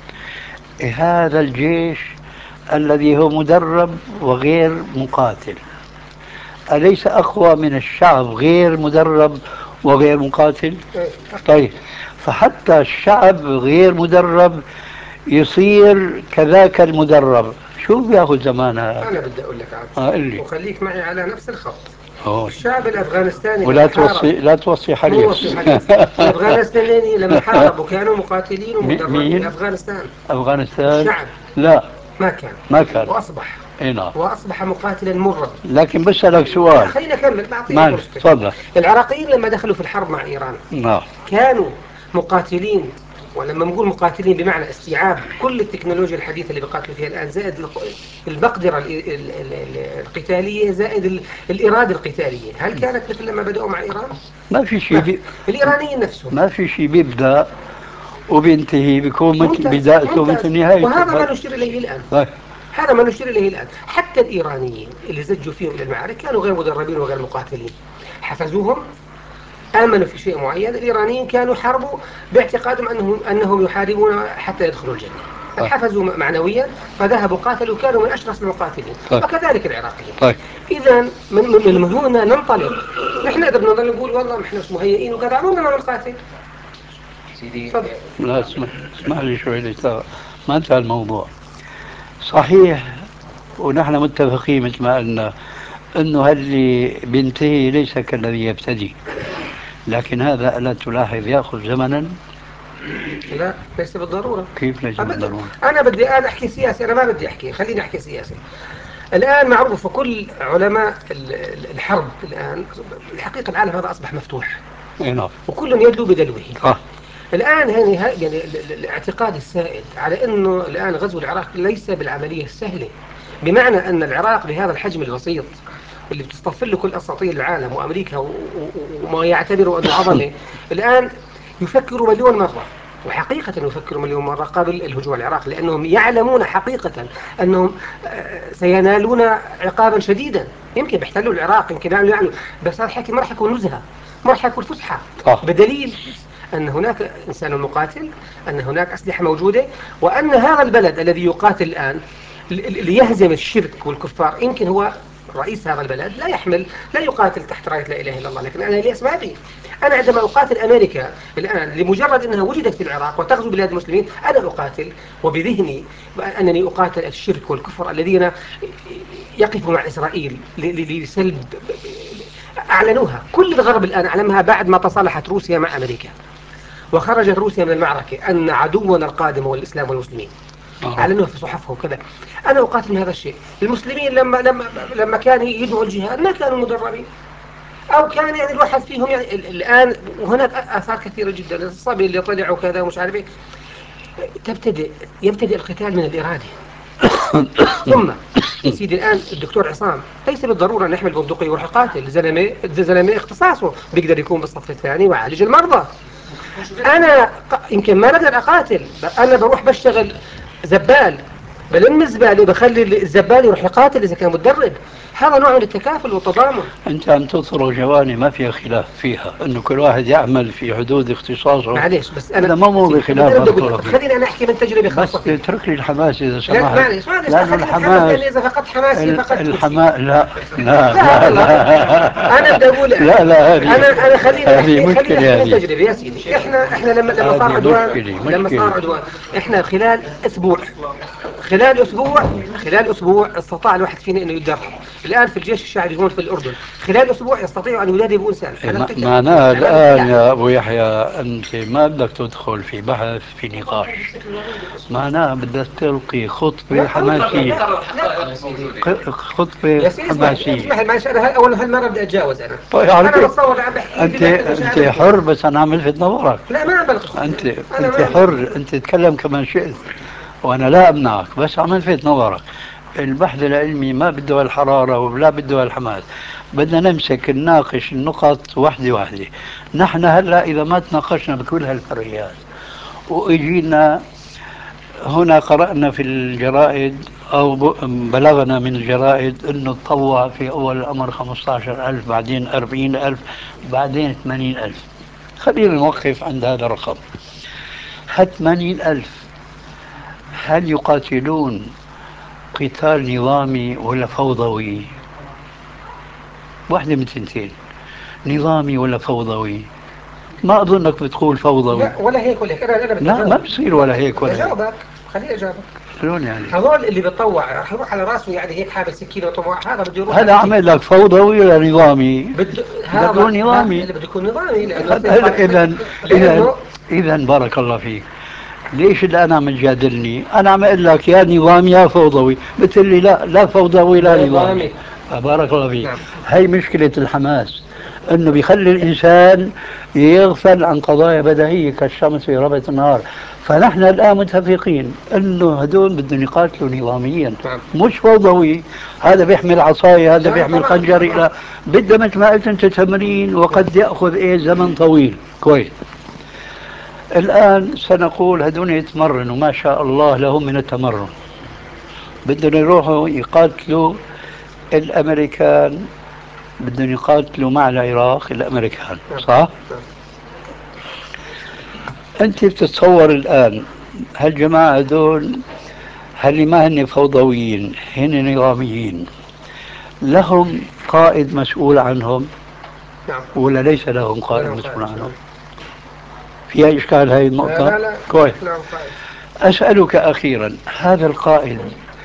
هذا الجيش الذي هو مدرب وغير مقاتل أليس أقوى من الشعب غير مدرب وغير مقاتل؟ طيب، فحتى الشعب غير مدرب يصير كذاك المدرب، شو بياخذ زمانها؟ أنا بدي أقول لك عاد آه وخليك معي على نفس الخط. أوه. الشعب الأفغانستاني ولا توصي لا توصي حريص. الأفغانستانيين لما حاربوا كانوا مقاتلين ومدربين. أفغانستان أفغانستان الشعب لا ما كان ما كان وأصبح نعم. وأصبح مقاتلا مرا. لكن بسألك سؤال. خلينا أكمل بعطيك تفضل. العراقيين لما دخلوا في الحرب مع إيران نعم. كانوا مقاتلين، ولما نقول مقاتلين بمعنى استيعاب كل التكنولوجيا الحديثة اللي بقاتلوا فيها الآن، زائد المقدرة القتالية، زائد الإرادة القتالية. هل كانت مثل لما بدأوا مع إيران؟ ما في شيء بي... الإيرانيين نفسهم ما في شيء بيبدأ وبينتهي بيكون مثل بدايته مثل نهايته. وهذا ما نشير إليه الآن. طيب. هذا ما نشير إليه الآن. حتى الإيرانيين اللي زجوا فيهم إلى المعارك كانوا غير مدربين وغير مقاتلين. حفزوهم، آمنوا في شيء معين. الإيرانيين كانوا حاربوا باعتقادهم أنهم أنهم يحاربون حتى يدخلوا الجنة. طيب. حفزوا معنويا فذهبوا قاتلوا، كانوا من أشرس المقاتلين. طيب. وكذلك العراقيين. طيب. إذا من, من, من هنا ننطلق. نحن نقدر نظل نقول والله نحن مش مهيئين وكذا، عمرنا ما نقاتل. سيدي لا اسمح اسمح لي شوي لسه ما انتهى الموضوع. صحيح، ونحن متفقين مثل ما قلنا انه اللي بينتهي ليس كالذي يبتدي، لكن هذا ألا تلاحظ يأخذ زمنا؟ لا ليس بالضرورة. كيف ليس بالضرورة؟ أنا بدي أنا أحكي سياسي، أنا ما بدي أحكي، خليني أحكي سياسي. الآن معروف وكل علماء الحرب الآن الحقيقة العالم هذا أصبح مفتوح نعم وكل يدلو بدلوه. آه. الآن يعني يعني الاعتقاد السائد على أنه الآن غزو العراق ليس بالعملية السهلة، بمعنى أن العراق بهذا الحجم البسيط اللي بتصطفل له كل أساطير العالم وأمريكا وما يعتبروا أنه عظمة، الآن يفكروا مليون مرة، وحقيقة يفكروا مليون مرة قبل الهجوم على العراق، لأنهم يعلمون حقيقة أنهم سينالون عقابا شديدا. يمكن بيحتلوا العراق، يمكن يعملوا يعملوا بس هذا الحكي ما راح يكون نزهة، ما راح يكون فسحة، بدليل أن هناك إنسان مقاتل، أن هناك أسلحة موجودة، وأن هذا البلد الذي يقاتل الآن ليهزم الشرك والكفار، يمكن هو رئيس هذا البلد لا يحمل لا يقاتل تحت راية لا إله إلا الله، لكن أنا لأسبابي. أنا عندما أقاتل أمريكا الآن لمجرد أنها وجدت في العراق وتغزو بلاد المسلمين، أنا أقاتل وبذهني أنني أقاتل الشرك والكفر الذين يقفوا مع إسرائيل لسلب. أعلنوها كل الغرب الآن أعلمها بعد ما تصالحت روسيا مع أمريكا وخرجت روسيا من المعركة، أن عدونا القادم هو الإسلام والمسلمين. أعلنوها في صحفهم وكذا. أنا أقاتل من هذا الشيء. المسلمين لما لما لما كانوا يدعوا الجهاد ما كانوا مدربين، أو كان يعني الواحد فيهم يعني الآن. وهناك آثار كثيرة جدا، الصبي اللي طلع وكذا ومش عارف إيه. تبتدئ يبتدئ القتال من الإرادة. ثم سيدي الآن الدكتور عصام ليس بالضرورة أن يحمل بندقية ويروح يقاتل. زلمة زلمة اختصاصه بيقدر يكون بالصف الثاني ويعالج المرضى. أنا يمكن ما بقدر أقاتل، أنا بروح بشتغل زبال، بلم الزبالة بخلي الزبال يروح يقاتل إذا كان متدرب. هذا نوع من التكافل والتضامن. أنت عم تطرق جوانب ما فيها خلاف فيها، أنه كل واحد يعمل في حدود اختصاصه. معليش بس أنا هذا ما مو بخلاف أخلاقي. خليني أنا أحكي من تجربة خاصة بس اترك لي الحماس إذا لا سمحت. معليش معليش لأنه الحماس يعني إذا فقدت حماسي فقدت الحماس لا لا لا, لا, لا. أنا بدي أقول لا لا هذه أنا أنا خليني هذه أحكي خليني مشكلة. أحكي من هذه تجربة يا سيدي. إحنا إحنا لما لما صار عدوان لما صار عدوان إحنا خلال أسبوع خلال أسبوع خلال أسبوع استطاع الواحد فينا إنه يتدرب. الآن في الجيش الشعبي هون في الأردن خلال أسبوع يستطيع أن ينادي بإنسان. معناها الآن يا أبو يحيى أنت ما بدك تدخل في بحث في نقاش، معناها بدك تلقي خطبة حماسية. خطبة حماسية. أنا أول هالمرة بدي أتجاوز أنا. طيب أنا بتصور عم بحكي أنت أنت حر، بس أنا عم الفت نظرك. لا ما بلغ. أنت أنت حر، أنت تتكلم كما شئت وأنا لا أمنعك، بس عم الفت نظرك. البحث العلمي ما بده الحرارة ولا بده الحماس، بدنا نمسك نناقش النقط واحدة واحدة. نحن هلا إذا ما تناقشنا بكل هالفريات وإجينا هنا قرأنا في الجرائد أو بلغنا من الجرائد أنه تطوع في أول الأمر خمسة عشر ألف، بعدين أربعين ألف، بعدين ثمانين ألف. خلينا نوقف عند هذا الرقم. هل ثمانين ألف هل يقاتلون قتال نظامي ولا فوضوي؟ واحدة من ثنتين، نظامي ولا فوضوي. ما أظنك بتقول فوضوي. لا ولا هيك ولا هيك. أنا أنا لا ما بصير ولا هيك ولا هيك. أجاوبك خليني أجاوبك. شلون يعني؟ هذول اللي بيتطوع راح يروح على راسه يعني هيك حامل سكينة وطموح، هذا بده يروح. هذا عمل لك فوضوي ولا نظامي؟ بده هذا يكون نظامي. اللي بده يكون نظامي. إذا إذا إذا بارك الله فيك. ليش الآن عم تجادلني؟ أنا عم أقول لك يا نظامي يا فوضوي، بتقول لي لا لا فوضوي لا نظامي. بارك الله فيك. نعم. هي مشكلة الحماس، انه بيخلي الانسان يغفل عن قضايا بديهية كالشمس في ربة النهار. فنحن الان متفقين انه هدول بدهم يقاتلوا نظاميا. نعم. مش فوضوي، هذا بيحمل عصاية هذا بيحمل خنجر. لا بده مثل ما قلت انت تمرين، وقد ياخذ ايه زمن طويل. كويس. الآن سنقول هدول يتمرنوا ما شاء الله لهم من التمرن، بدهم يروحوا يقاتلوا الأمريكان، بدهم يقاتلوا مع العراق الأمريكان، صح؟ أنت بتتصور الآن هالجماعة هدول هل ما هن فوضويين، هن نظاميين، لهم قائد مسؤول عنهم ولا ليس لهم قائد مسؤول عنهم؟ فيها إشكال هاي النقطة؟ لا لا كويس. أسألك أخيرا، هذا القائد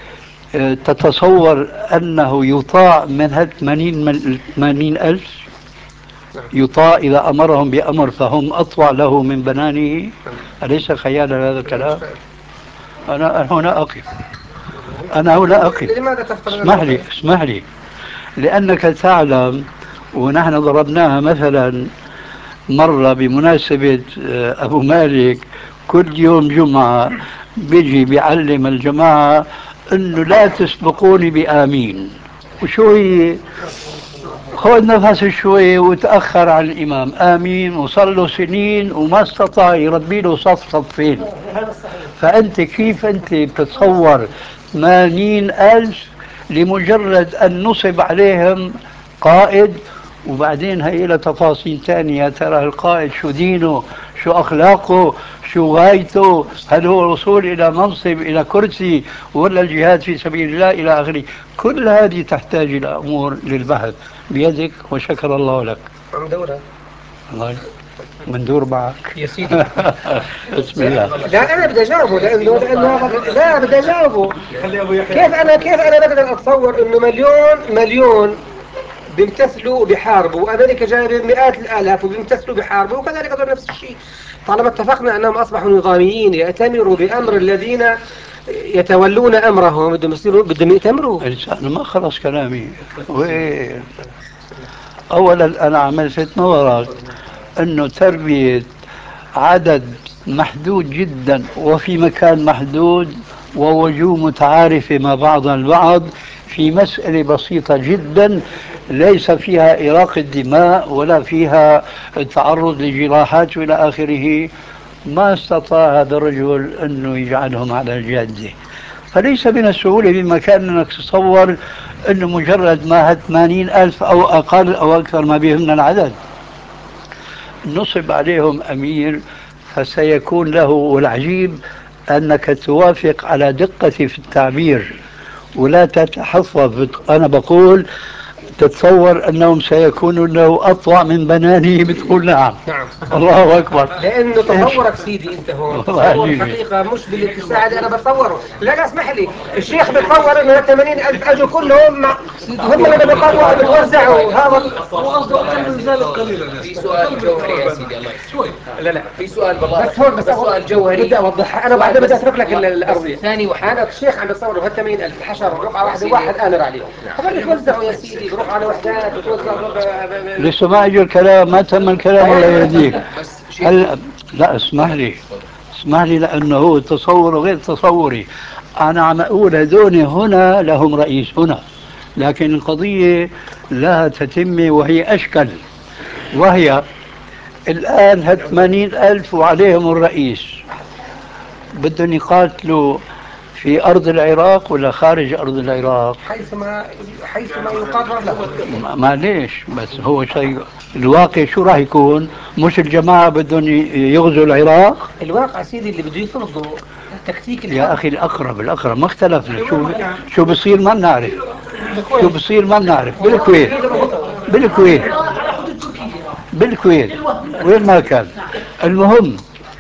تتصور أنه يطاع من هال ثمانين ألف؟ يطاع إذا أمرهم بأمر فهم أطوع له من بنانه؟ أليس خيالا هذا الكلام؟ أنا هنا أقف. أنا هنا أقف. لماذا تفترض؟ اسمح لي اسمح لي لأنك تعلم، ونحن ضربناها مثلا مرة بمناسبة أبو مالك، كل يوم جمعة بيجي بيعلم الجماعة أنه لا تسبقوني بآمين. وشو هي؟ خذ نفس شوي وتأخر عن الإمام آمين، وصل له سنين وما استطاع يربي له صف صفين. فأنت كيف أنت بتتصور ثمانين ألف لمجرد أن نصب عليهم قائد؟ وبعدين هي لها تفاصيل ثانية، ترى القائد شو دينه، شو أخلاقه، شو غايته، هل هو الوصول إلى منصب، إلى كرسي، ولا الجهاد في سبيل الله إلى آخره. كل هذه تحتاج إلى أمور للبحث بيدك، وشكر الله لك. عم دورها الله مندور معك يا سيدي. بسم الله. لا انا بدي اجاوبه لانه لانه لا بدي اجاوبه. كيف انا كيف انا بقدر اتصور انه مليون مليون بيمتثلوا بحاربوا، وامريكا جايبه مئات الالاف وبيمتثلوا بحاربوا، وكذلك هذول نفس الشيء. طالما اتفقنا انهم اصبحوا نظاميين يأتمروا بامر الذين يتولون امرهم، بدهم يصيروا بدهم يأتمروا. انا ما خلص كلامي. وين؟ اولا انا عملت نظرك انه تربية عدد محدود جدا وفي مكان محدود ووجوه متعارفة مع بعضها البعض في مسألة بسيطة جدا ليس فيها إراقة دماء ولا فيها تعرض لجراحات وإلى آخره، ما استطاع هذا الرجل أنه يجعلهم على الجادة. فليس من السهولة بمكان أنك تتصور أنه مجرد ما ثمانين ألف أو أقل أو أكثر ما بيهمنا العدد نصب عليهم أمير فسيكون له. والعجيب أنك توافق على دقتي في التعبير ولا تتحفظ. أنا بقول تتصور أنهم سيكونون له أطوع من بنانه، بتقول نعم. نعم الله أكبر. لأنه تصورك سيدي أنت هون تصور حقيقة مش بالاتساع اللي أنا بتصوره. لا لا اسمح لي، الشيخ بتصور إنه ثمانين ألف أجوا كلهم مع هم اللي بيطوعوا بتوزعوا. هذا في سؤال جوهري يا سيدي الله شوي. لا لا في سؤال والله بس هون بس سؤال جوهري بدي أوضحها. أنا بعدين بدي أترك لك الأرضية. ثاني واحد أنا الشيخ عم بتصور ب ثمانين ألف الحشر رقعة واحدة واحد آمر عليهم. هذول بتوزعوا يا سيدي، بروحوا على وحدات بتوزعوا. لسه ما اجى الكلام، ما تم الكلام الله يهديك. هلا لا اسمح لي اسمح لي لانه هو تصوره غير تصوري. انا عم اقول هذول هنا لهم رئيس هنا، لكن القضيه لها تتمه وهي اشكل، وهي الان هال ثمانين ألف وعليهم الرئيس بدهم يقاتلوا في أرض العراق ولا خارج أرض العراق؟ حيثما حيثما يقرر له. معليش بس هو شيء الواقع شو راح يكون؟ مش الجماعة بدهم يغزوا العراق؟ الواقع سيدي اللي بده يفرضوا تكتيك الحرب. يا أخي الأقرب الأقرب ما اختلفنا. شو شو بصير ما بنعرف. شو بصير ما بنعرف. بالكويت بالكويت بالكويت وين ما كان. المهم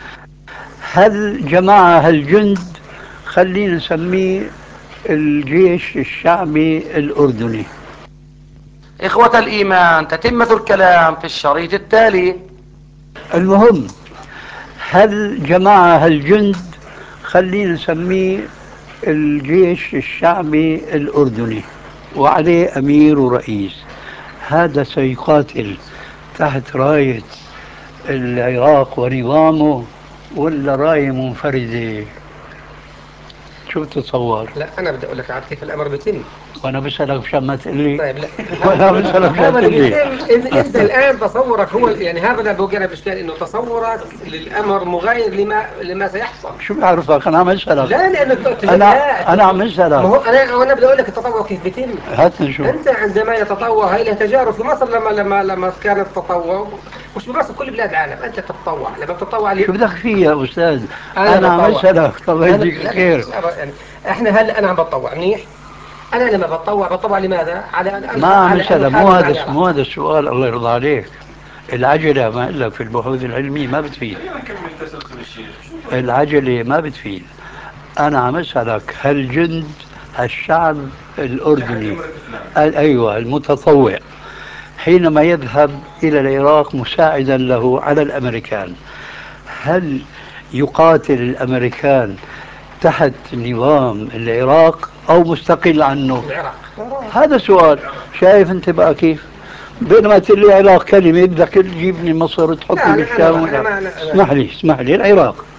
هالجماعة هالجند خلينا نسميه الجيش الشعبي الأردني. إخوة الإيمان، تتمة الكلام في الشريط التالي. المهم هالجماعة هالجند خلينا نسميه الجيش الشعبي الأردني وعليه أمير ورئيس. هذا سيقاتل تحت راية العراق ونظامه ولا راية منفردة؟ شو تتصور؟ لا انا بدي اقول لك عاد كيف الامر بيتم. وانا بسألك مشان ما تقول لي. طيب لا وانا بسألك مشان هذا تقول اللي لي. بيتم. انت الان تصورك هو يعني هذا اللي بوقع باشكال انه تصورك للامر مغاير لما لما سيحصل. شو بعرفك انا عم اسألك. لا لانه انا انا عم اسألك. ما هو انا انا بدي اقول لك التطور كيف بيتم. هات نشوف. انت عندما يتطور هاي له تجارب في مصر لما لما لما كان التطور مش بمصر كل بلاد العالم. انت تتطوع لما بتتطوع شو بدك فيه يا استاذ؟ انا, أنا عم اسألك. طب يجزيك خير. يعني احنا هلا انا عم بتطوع منيح. انا لما بتطوع بتطوع لماذا؟ على ان ما عم اسألك. مو هذا يعني. مو هذا السؤال الله يرضى عليك. العجلة ما قال لك في البحوث العلمية ما بتفيد. العجلة ما بتفيد. أنا عم أسألك هالجند هالشعب الأردني أيوة المتطوع حينما يذهب إلى العراق مساعدا له على الأمريكان، هل يقاتل الأمريكان تحت نظام العراق أو مستقل عنه؟ العراق. هذا سؤال. شايف أنت بقى كيف؟ بينما تقول لي عراق كلمة بدك تجيبني مصر تحطني لا، لا، بالشام. أنا- أنا- أنا- اسمح لي اسمح لي العراق